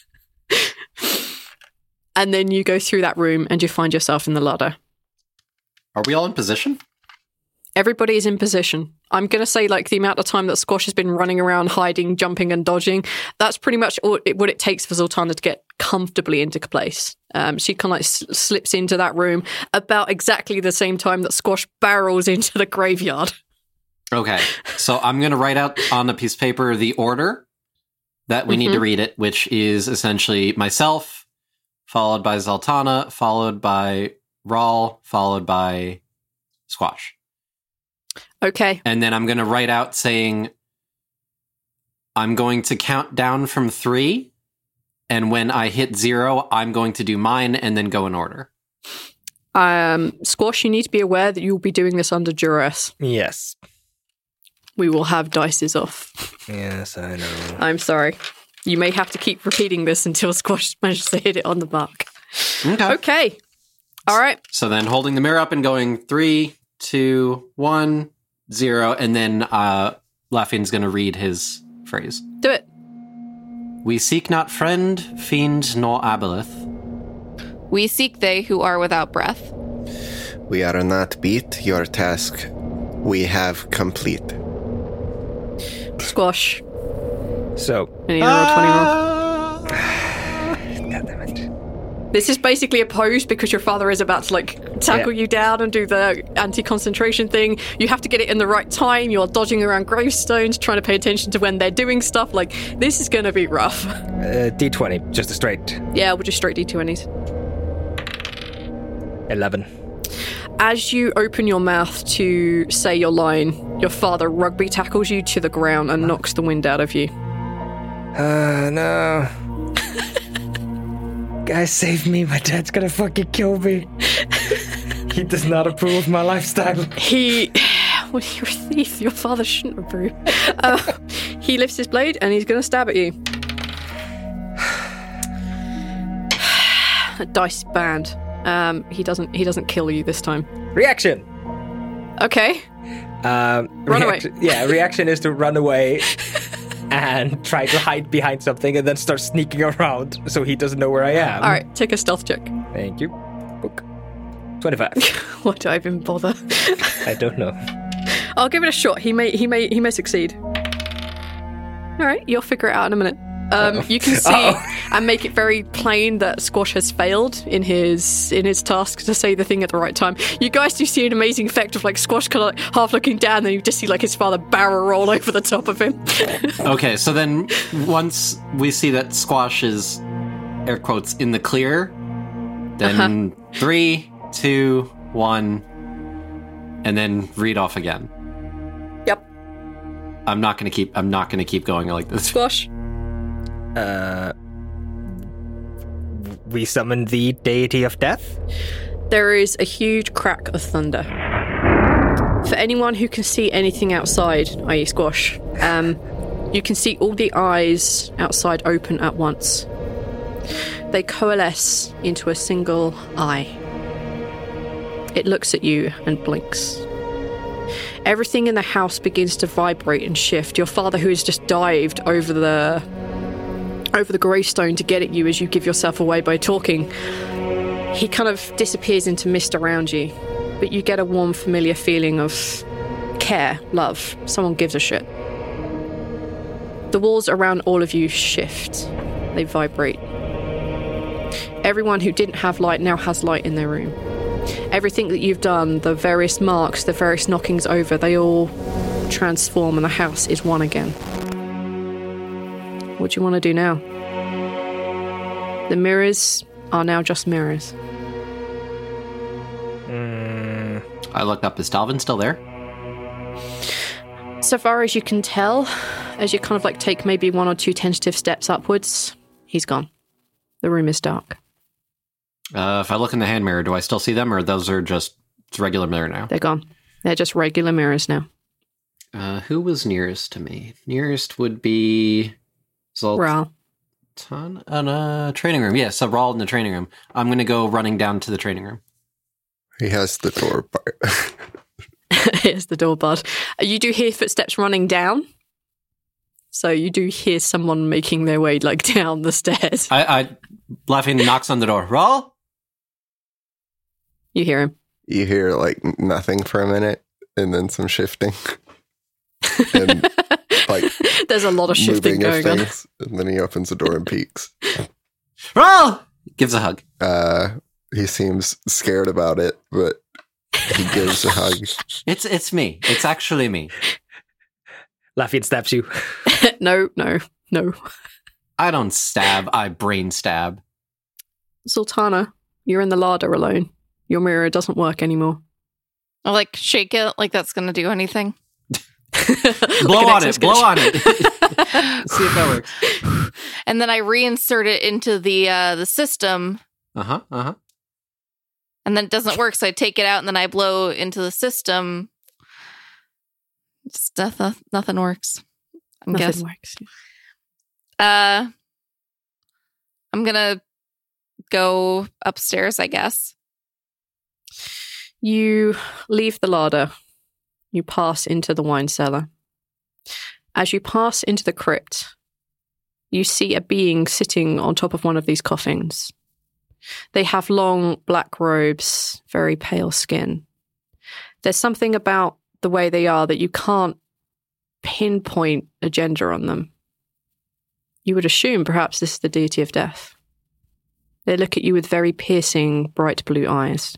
And then you go through that room and you find yourself in the larder. Are we all in position? Everybody is in position. I'm going to say, like, the amount of time that Squash has been running around, hiding, jumping, and dodging, that's pretty much all it, what it takes for Zoltana to get comfortably into place. Um, she kind of like s- slips into that room about exactly the same time that Squash barrels into the graveyard. Okay, so I'm going to write out on a piece of paper the order that we mm-hmm. need to read it, which is essentially myself, followed by Zoltana, followed by Rawl, followed by Squash. Okay. And then I'm going to write out saying, I'm going to count down from three, and when I hit zero, I'm going to do mine and then go in order. Um, Squash, you need to be aware that you'll be doing this under duress. Yes. We will have dices off. Yes, I know. I'm sorry. You may have to keep repeating this until Squash manages to hit it on the mark. Okay. Okay. All right. So then holding the mirror up and going three, two, one, zero, and then uh, Lafian's going to read his phrase. Do it. We seek not friend, fiend, nor aboleth. We seek they who are without breath. We are not beat, your task we have complete. Squash. So. I need a roll twenty roll. God damn it. This is basically a pose because your father is about to, like, tackle Yeah. you down and do the anti-concentration thing. You have to get it in the right time. You're dodging around gravestones, trying to pay attention to when they're doing stuff. Like, this is going to be rough. Uh, D twenty, just a straight. Yeah, we'll just straight D twenties. eleven. As you open your mouth to say your line, your father rugby tackles you to the ground and knocks the wind out of you. Uh, no. Guys, save me. My dad's gonna fucking kill me. He does not approve of my lifestyle. He... Well, you're a thief. Your father shouldn't approve. Uh, he lifts his blade and he's gonna stab at you. Dice banned. Um, he doesn't. He doesn't kill you this time. Reaction. Okay. Um, Run reaction, away. Yeah, reaction is to run away and try to hide behind something and then start sneaking around so he doesn't know where I am. All right, take a stealth check. Thank you. Book. twenty-five. Why do I even bother? I don't know. I'll give it a shot. He may. He may. He may succeed. All right, you'll figure it out in a minute. Um, you can see Uh-oh. and make it very plain that Squash has failed in his in his task to say the thing at the right time. You guys do see an amazing effect of like Squash kind of like half looking down, and then you just see like his father barrel roll over the top of him. Okay, so then once we see that Squash is, air quotes, in the clear, then uh-huh. three, two, one, and then read off again. Yep. I'm not gonna keep. I'm not gonna keep going like this. Squash. Uh, we summon the deity of death? There is a huge crack of thunder. For anyone who can see anything outside, that is. Squash, um, you can see all the eyes outside open at once. They coalesce into a single eye. It looks at you and blinks. Everything in the house begins to vibrate and shift. Your father, who has just dived over the over the gravestone to get at you as you give yourself away by talking, he kind of disappears into mist around you, but you get a warm, familiar feeling of care, love. Someone gives a shit. The walls around all of you shift. They vibrate. Everyone who didn't have light now has light in their room. Everything that you've done, the various marks, the various knockings over, they all transform and the house is one again. What do you want to do now? The mirrors are now just mirrors. Mm. I looked up. Is Dalvin still there? So far as you can tell, as you kind of like take maybe one or two tentative steps upwards, he's gone. The room is dark. Uh, if I look in the hand mirror, do I still see them, or those are just it's regular mirror now? They're gone. They're just regular mirrors now. Uh, who was nearest to me? Nearest would be Rawl. Zoltana? Uh, uh, training room. Yes, yeah, so Rawl in the training room. I'm going to go running down to the training room. He has the door bar. Here's the door bud. You do hear footsteps running down. So you do hear someone making their way like down the stairs. I, I Lafian knocks on the door. Rawl? You hear him. You hear like nothing for a minute, and then some shifting. And like there's a lot of shifting going on. And then he opens the door and peeks. Roll! Gives a hug. Uh, he seems scared about it, but he gives a hug. It's it's me. It's actually me. Lafayette stabs you. no, no, no. I don't stab. I brain stab. Sultana, you're in the larder alone. Your mirror doesn't work anymore. I like shake it like that's going to do anything. Blow on it. Blow on it. See if that works. And then I reinsert it into the uh, the system. Uh huh. Uh huh. And then it doesn't work, so I take it out and then I blow into the system. Just nothing, nothing works. I'm Nothing guessing. works. Uh, I'm gonna go upstairs, I guess. You leave the larder. You pass into the wine cellar. As you pass into the crypt, you see a being sitting on top of one of these coffins. They have long black robes, very pale skin. There's something about the way they are that you can't pinpoint a gender on them. You would assume perhaps this is the deity of death. They look at you with very piercing, bright blue eyes.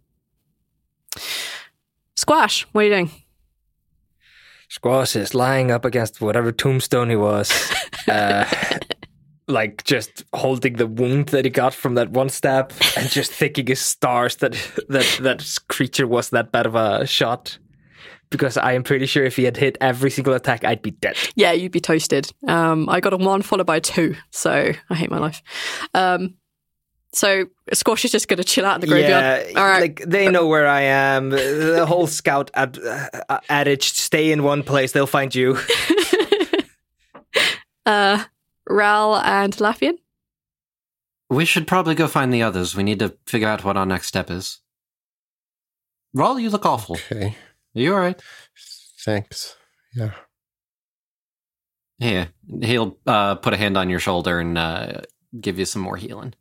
Squash, what are you doing? Squash is lying up against whatever tombstone he was. uh, like, just holding the wound that he got from that one stab and just thinking his stars that that that creature was that bad of a shot. Because I am pretty sure if he had hit every single attack, I'd be dead. Yeah, you'd be toasted. Um, I got a one followed by a two, so I hate my life. Um, so Squash is just going to chill out in the graveyard. Yeah, all right. like they know where I am. The whole scout ad- uh, adage: stay in one place, they'll find you. uh, Ral and Lafayette? We should probably go find the others. We need to figure out what our next step is. Rawl, you look awful. Okay. Are you all right? Thanks. Yeah. Here, he'll uh, put a hand on your shoulder and uh, give you some more healing.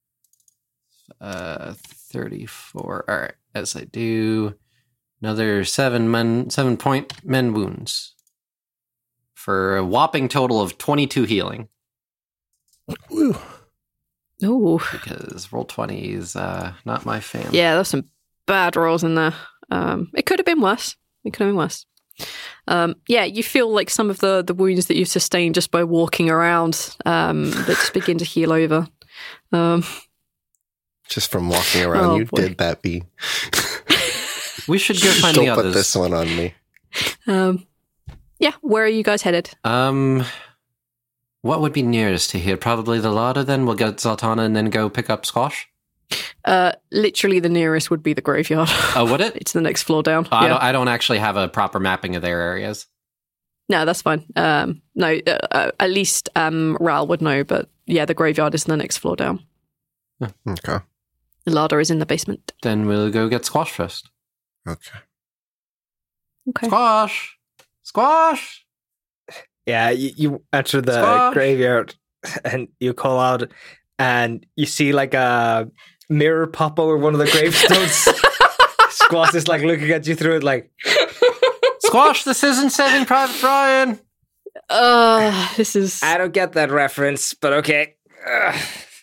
Uh, thirty-four. All right. As I do, another seven men, seven point men wounds for a whopping total of twenty-two healing. Woo. Ooh. Because roll twenty is uh, not my fam. Yeah, there's some bad rolls in there. Um, it could have been worse. It could have been worse. Um, yeah, you feel like some of the, the wounds that you've sustained just by walking around um, that just begin to heal over. Um, just from walking around, oh, you boy. did that, B. We should go find Don't the put others. this one on me. um, yeah, where are you guys headed? Um, what would be nearest to here? Probably the larder. Then we'll get Zoltana and then go pick up Squash. Uh, literally, the nearest would be the graveyard. Oh, would it? It's the next floor down. Oh, I, yeah. don't, I don't actually have a proper mapping of their areas. No, that's fine. Um, no, uh, uh, at least um, Ral would know, but yeah, the graveyard is the next floor down. Okay. The larder is in the basement. Then we'll go get Squash first. Okay. Okay. Squash! Squash! Yeah, you, you enter the Squash! graveyard and you call out, and you see like a mirror pop over one of the gravestones. Squash is like looking at you through it, like, Squash, this isn't Saving Private Ryan! Uh, this is... I don't get that reference, but okay. Ugh.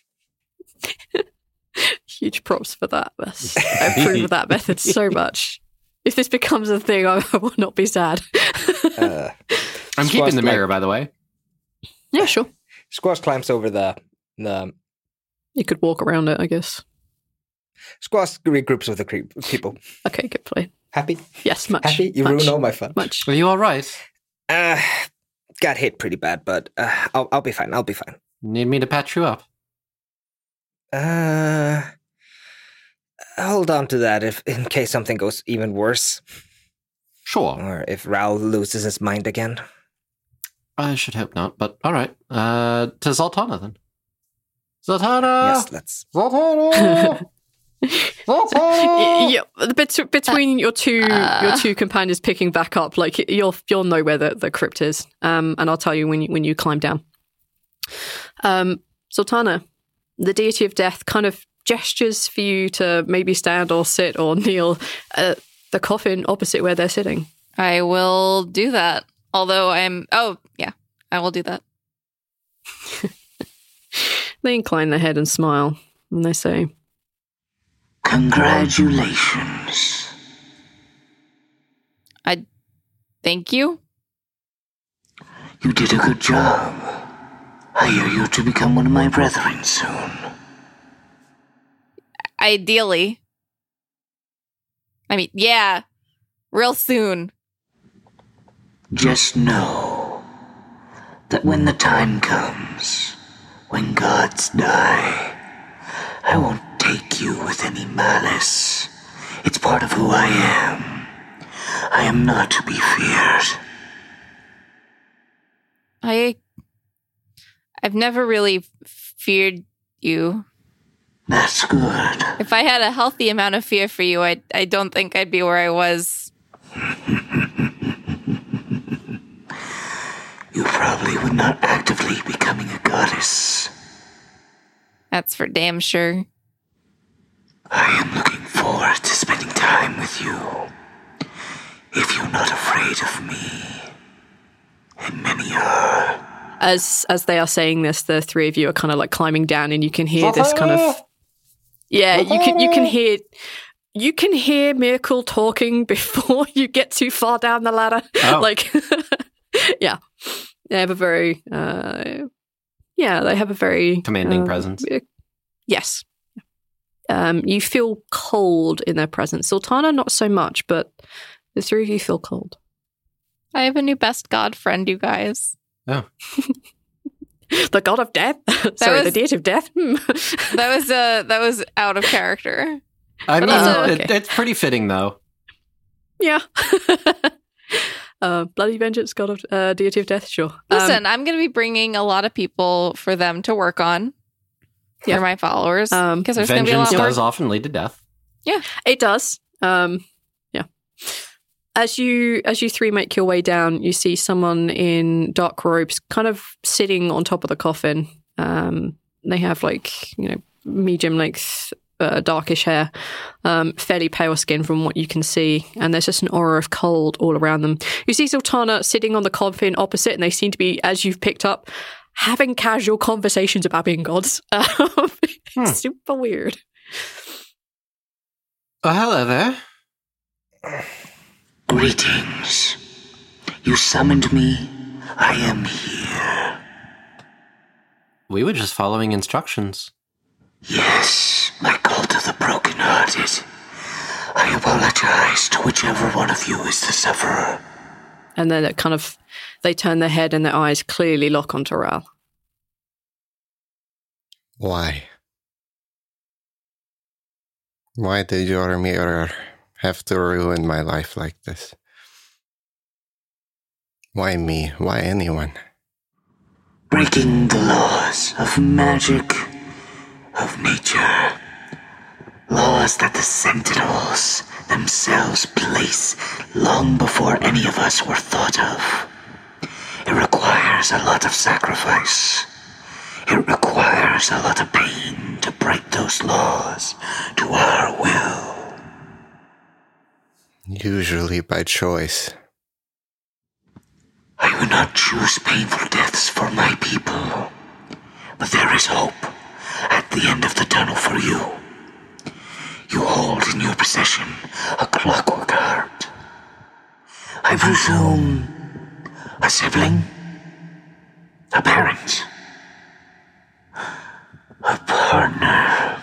Huge props for that. That's, I approve of that method so much. If this becomes a thing, I, I will not be sad. Uh, I'm Squash, keeping the like- mirror, by the way. Yeah, sure. Squash climbs over the the. You could walk around it, I guess. Squash regroups with the cre- people. Okay, good play. Happy? Yes, much. Happy? You much, ruined all my fun. Much. Are you all right? Uh, got hit pretty bad, but uh, I'll I'll be fine. I'll be fine. Need me to patch you up? Uh, hold on to that if in case something goes even worse, Sure. or if Raul loses his mind again. I should hope not, but all right. Uh, to Zoltana, then. Zoltana! yes, let's. Zoltana! Zoltana! Yeah, the bit between your two your two companions picking back up, like you'll you'll know where the, the crypt is, um, and I'll tell you when you when you climb down. Um, Sultana, the deity of death, kind of gestures for you to maybe stand or sit or kneel. Uh, the coffin opposite where they're sitting. I will do that. Although I'm... Oh, yeah. I will do that. They incline their head and smile, and they say, Congratulations. I... Thank you. You did a good job. I hear you to become one of my brethren soon. Ideally. I mean, yeah. Real soon. Just know that when the time comes, when gods die, I won't take you with any malice. It's part of who I am. I am not to be feared. I... I've never really feared you. That's good. If I had a healthy amount of fear for you, I I don't think I'd be where I was. You probably would not actively becoming a goddess. That's for damn sure. I am looking forward to spending time with you. If you're not afraid of me, and many are. As as they are saying this, the three of you are kind of like climbing down, and you can hear this kind of yeah, you can you can hear you can hear Miracle talking before you get too far down the ladder. Oh. Like, yeah, they have a very uh, yeah, they have a very Commanding uh, presence. Yes, um, you feel cold in their presence. Sultana, not so much, but the three of you feel cold. I have a new best god friend, you guys. Oh. The god of death? Sorry, was- the deity of death? Hmm. That was uh that was out of character. I mean, also- it, okay. it's pretty fitting, though. Yeah. uh, bloody vengeance, god of uh, deity of death, sure. Um, Listen, I'm going to be bringing a lot of people for them to work on. Yeah. For my followers. Um, Because there's going to be a lot Vengeance more. does often lead to death. it does. Um, yeah. As you as you three make your way down, you see someone in dark robes kind of sitting on top of the coffin. Um, they have like, you know, medium length, uh, darkish hair, um, fairly pale skin from what you can see, and there's just an aura of cold all around them. You see Sultana sitting on the coffin opposite, and they seem to be, as you've picked up, having casual conversations about being gods. Um, Hmm. Super weird. Oh, hello there. Greetings. You summoned me. I am here. We were just following instructions. Yes, my cult of the brokenhearted. I apologize to whichever one of you is the sufferer. And then it kind of, they turn their head and their eyes clearly lock onto Ral. Why? Why did your mirror have to ruin my life like this? Why me? Why anyone? Breaking the laws of magic, of nature. Laws that the Sentinels themselves place long before any of us were thought of. It requires a lot of sacrifice. It requires a lot of pain to break those laws to our will. Usually by choice. I would not choose painful deaths for my people, but there is hope at the end of the tunnel for you. You hold in your possession a clockwork heart. I presume a sibling, a parent, a partner.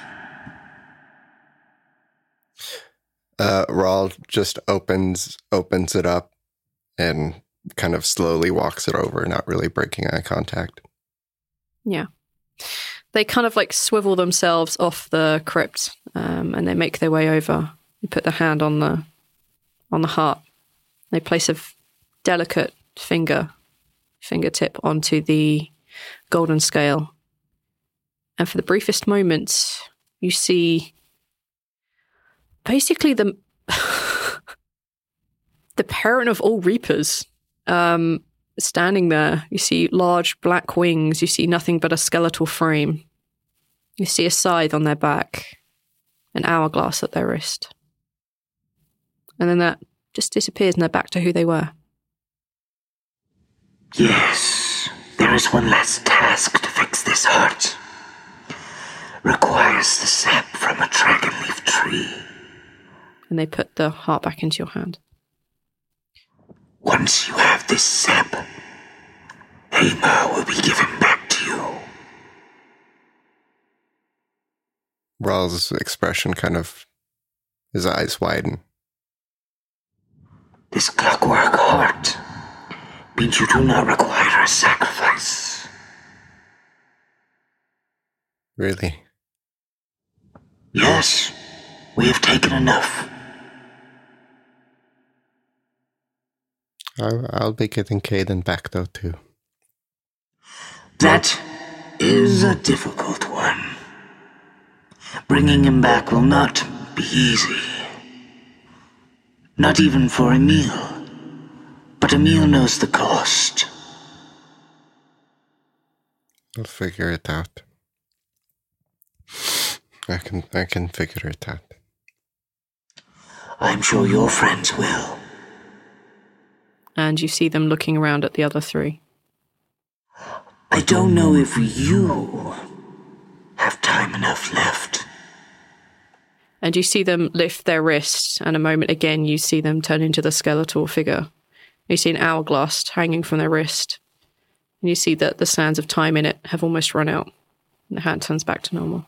Uh, Rawl just opens opens it up and kind of slowly walks it over, not really breaking eye contact. Yeah. They kind of like swivel themselves off the crypt, um, and they make their way over. They put their hand on the on the heart. They place a f- delicate finger fingertip onto the golden scale. And for the briefest moments, you see basically the the parent of all reapers um, standing there. You see large black wings. You see nothing but a skeletal frame. You see a scythe on their back, an hourglass at their wrist. And then that just disappears and they're back to who they were. Yes, there is one last task to fix this hurt. Requires the sap from a dragonleaf tree. And they put the heart back into your hand. Once you have this sap, Hamer will be given back to you. Rawl's expression kind of, his eyes widen. This clockwork heart means you do not require a sacrifice. Really? Yes, we have taken enough. I'll, I'll be getting Caden back though too. That is a difficult one. Bringing him back will not be easy. Not even for Emil. But Emil knows the cost. I'll figure it out. I can I can figure it out. I'm sure your friends will. And you see them looking around at the other three. I don't know if you have time enough left. And you see them lift their wrists, and a moment again you see them turn into the skeletal figure. You see an hourglass hanging from their wrist. And you see that the sands of time in it have almost run out. And the hand turns back to normal.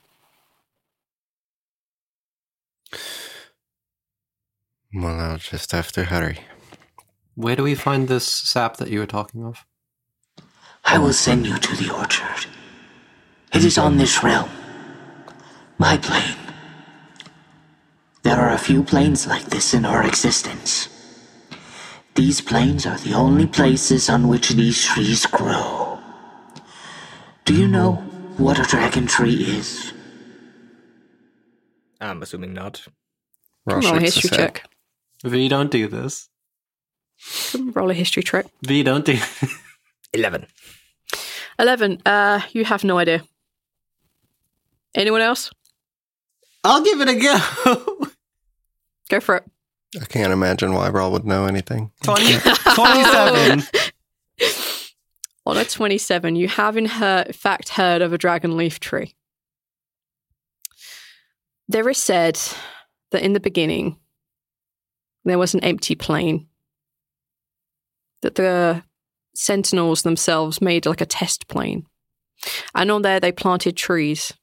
Well, I'll just have to hurry. Where do we find this sap that you were talking of? I will send you to the orchard. It is on this realm. My plane. There are a few planes like this in our existence. These planes are the only places on which these trees grow. Do you know what a dragon tree is? I'm assuming not. Rawl Roll a shakes his history head. check. V, don't do this. Roll a history check. V, don't do Eleven. Eleven. Uh, you have no idea. Anyone else? I'll give it a go. Go for it. I can't imagine why Rawl would know anything. twenty, twenty-seven. On a twenty-seven, you have in her, fact heard of a dragon leaf tree. There is said that in the beginning, there was an empty plain. That the sentinels themselves made like a test plane. And on there, they planted trees.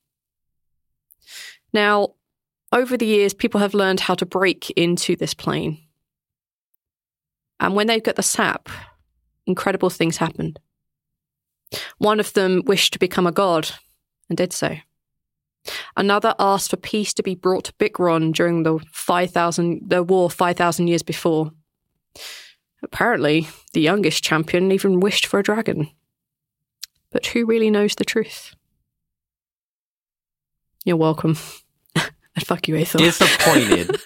Now, over the years, people have learned how to break into this plane. And when they got the sap, incredible things happened. One of them wished to become a god, and did so. Another asked for peace to be brought to Bikron during the five thousand the war five thousand years before. Apparently, the youngest champion even wished for a dragon. But who really knows the truth? You're welcome. And fuck you, Aethel. Disappointed.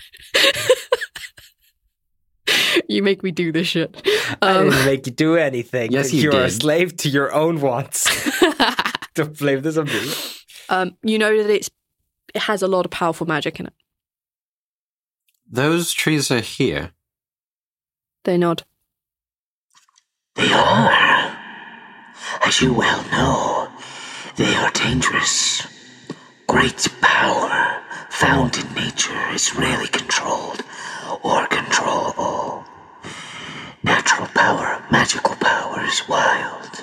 You make me do this shit. I Um, didn't make you do anything. Yes, you You're a did. slave to your own wants. Don't blame this on me. um, you know that it's it has a lot of powerful magic in it. Those trees are here. They nod. They are. As you well know, they are dangerous. Great power found in nature is rarely controlled or controllable. Natural power, magical power is wild.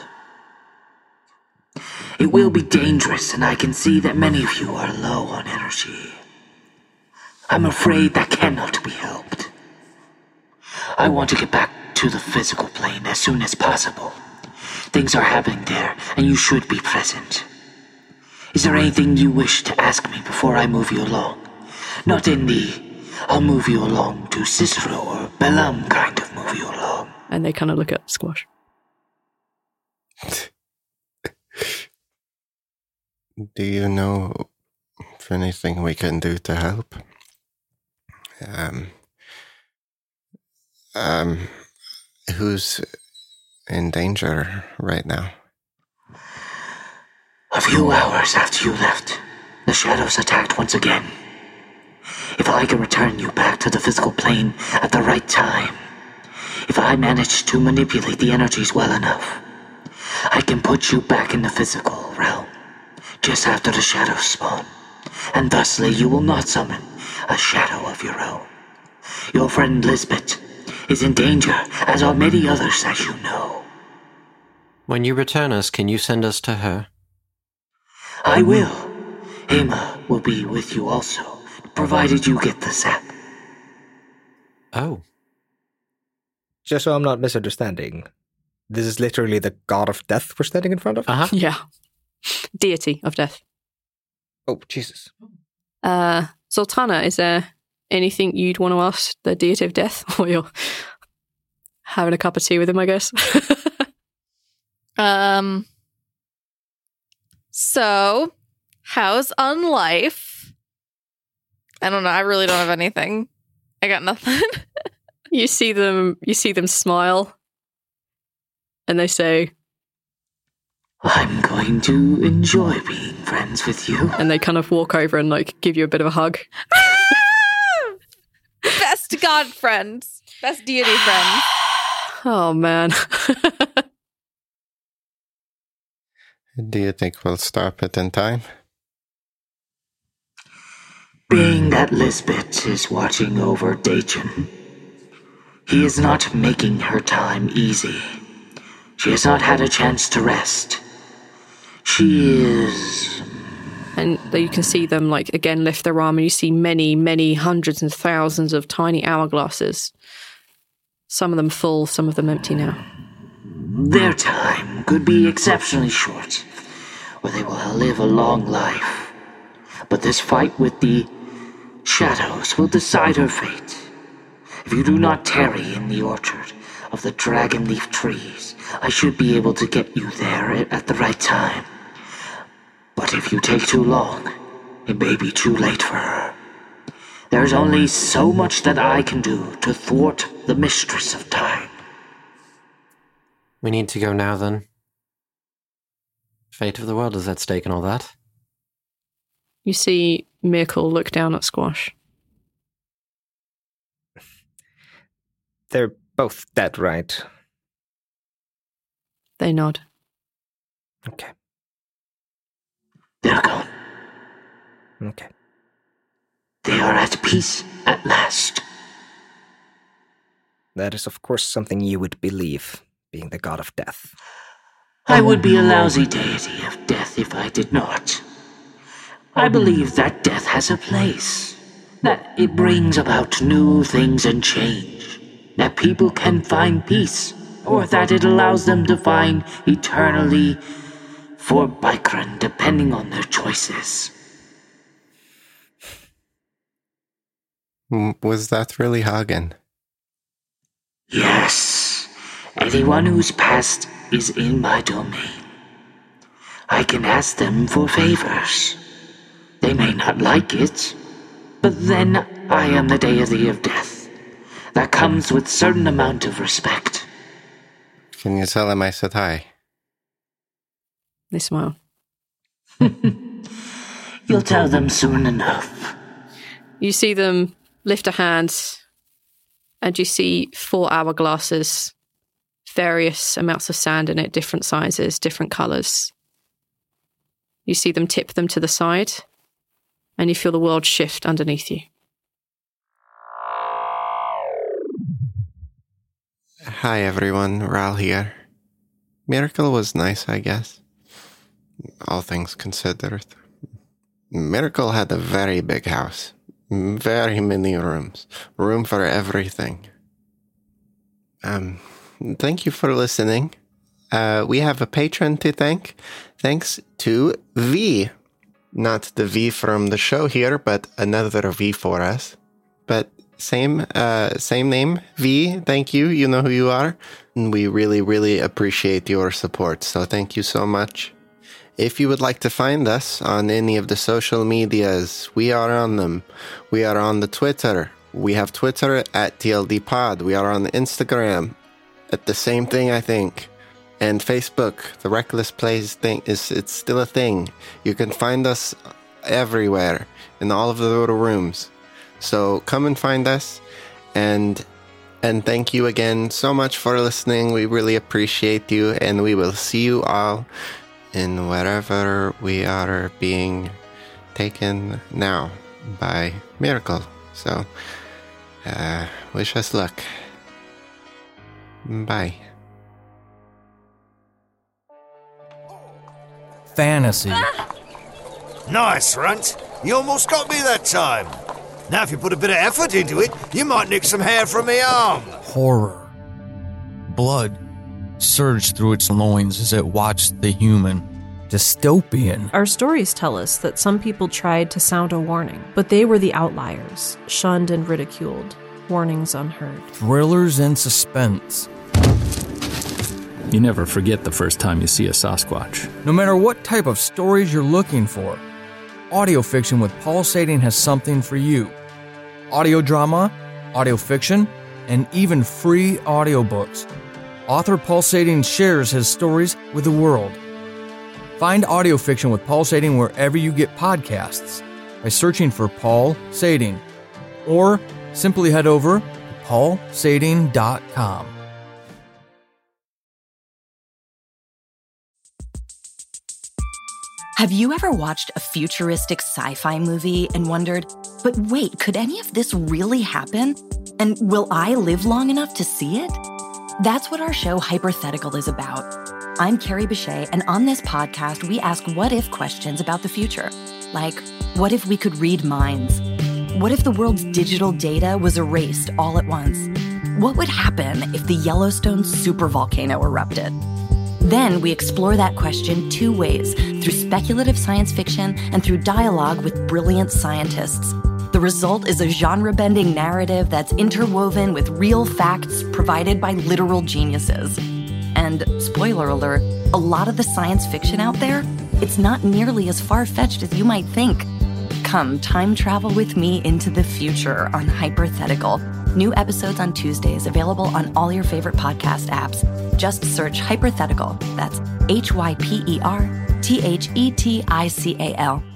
It will be dangerous, and I can see that many of you are low on energy. I'm afraid that cannot be helped. I want to get back to the physical plane as soon as possible. Things are happening there, and you should be present. Is there anything you wish to ask me before I move you along? Not in the, I'll move you along to Cicero or Belam kind of move you along. And they kind of look at Squash. Do you know of anything we can do to help? Um, um, who's in danger right now? A few hours after you left, the shadows attacked once again. If I can return you back to the physical plane at the right time, if I manage to manipulate the energies well enough, I can put you back in the physical realm, just after the shadows spawn, and thusly you will not summon a shadow of your own. Your friend Lisbeth is in danger, as are many others, as you know. When you return us, can you send us to her? I will. Emma will be with you also, provided you get the sap. Oh. Just so I'm not misunderstanding, this is literally the god of death we're standing in front of? Uh-huh. Yeah. Deity of death. Oh, Jesus. Uh, Zoltana, is there anything you'd want to ask the deity of death while you're having a cup of tea with him, I guess? um. So, how's on life? I don't know. I really don't have anything. I got nothing. You see them. You see them smile, and they say, I'm going to enjoy being friends with you. And they kind of walk over and like give you a bit of a hug. Best god friends. Best deity friends. Oh, man. Do you think we'll stop it in time? Being that Lisbeth is watching over Dachan, he is not making her time easy. She has not had a chance to rest. She is... And you can see them, like, again, lift their arm, and you see many, many hundreds and thousands of tiny hourglasses. Some of them full, some of them empty now. Their time could be exceptionally short, where they will live a long life. But this fight with the shadows will decide her fate. If you do not tarry in the orchard of the dragon leaf trees, I should be able to get you there at the right time. But if you take too long, it may be too late for her. There's only so much that I can do to thwart the mistress of time. We need to go now, then. Fate of the world is at stake and all that. You see Miracle look down at Squash. They're both dead, right? They nod. Okay. They're gone. Okay. They are at peace at last. That is, of course, something you would believe, being the god of death. I would be a lousy deity of death if I did not. I believe that death has a place, that it brings about new things and change, that people can find peace, or that it allows them to find eternally for Bikran, depending on their choices. Was that really Hagen? Yes. Anyone whose past is in my domain. I can ask them for favors. They may not like it, but then I am the deity of death. That comes with certain amount of respect. Can you tell him I said hi? They smile. You'll tell them soon enough. You see them lift a hand, and you see four hourglasses, various amounts of sand in it, different sizes, different colours. You see them tip them to the side, and you feel the world shift underneath you. Hi everyone, Ral here. Miracle was nice, I guess. All things considered. Miracle had a very big house. Very many rooms. Room for everything. Um, thank you for listening. Uh, we have a patron to thank. Thanks to V. Not the V from the show here, but another V for us. But same, uh, same name, V. Thank you. You know who you are. And we really, really appreciate your support. So thank you so much. If you would like to find us on any of the social medias, we are on them. We are on the Twitter. We have Twitter at T L D Pod. We are on the Instagram at the same thing, I think. And Facebook, the Reckless Plays thing, is it's still a thing. You can find us everywhere, in all of the little rooms. So come and find us, and and thank you again so much for listening. We really appreciate you, and we will see you all in wherever we are being taken now by Miracle. So, uh, wish us luck. Bye. Fantasy. Nice, Runt. You almost got me that time. Now if you put a bit of effort into it, you might nick some hair from my arm. Horror. Blood surged through its loins as it watched the human. Dystopian. Our stories tell us that some people tried to sound a warning, but they were the outliers, shunned and ridiculed, warnings unheard. Thrillers and suspense. You never forget the first time you see a Sasquatch. No matter what type of stories you're looking for, Audio Fiction with Paul Sading has something for you. Audio drama, audio fiction, and even free audiobooks. Author Paul Sading shares his stories with the world. Find Audio Fiction with Paul Sading wherever you get podcasts by searching for Paul Sading, or simply head over to paul sading dot com. Have you ever watched a futuristic sci-fi movie and wondered, but wait, could any of this really happen? And will I live long enough to see it? That's what our show Hypothetical is about. I'm Carrie Bechet, and on this podcast, we ask what-if questions about the future. Like, what if we could read minds? What if the world's digital data was erased all at once? What would happen if the Yellowstone supervolcano erupted? Then we explore that question two ways, through speculative science fiction and through dialogue with brilliant scientists. The result is a genre-bending narrative that's interwoven with real facts provided by literal geniuses. And, spoiler alert, a lot of the science fiction out there, it's not nearly as far-fetched as you might think. Come time travel with me into the future on Hypothetical. New episodes on Tuesdays, available on all your favorite podcast apps. Just search Hypothetical. That's H Y P E R T H E T I C A L.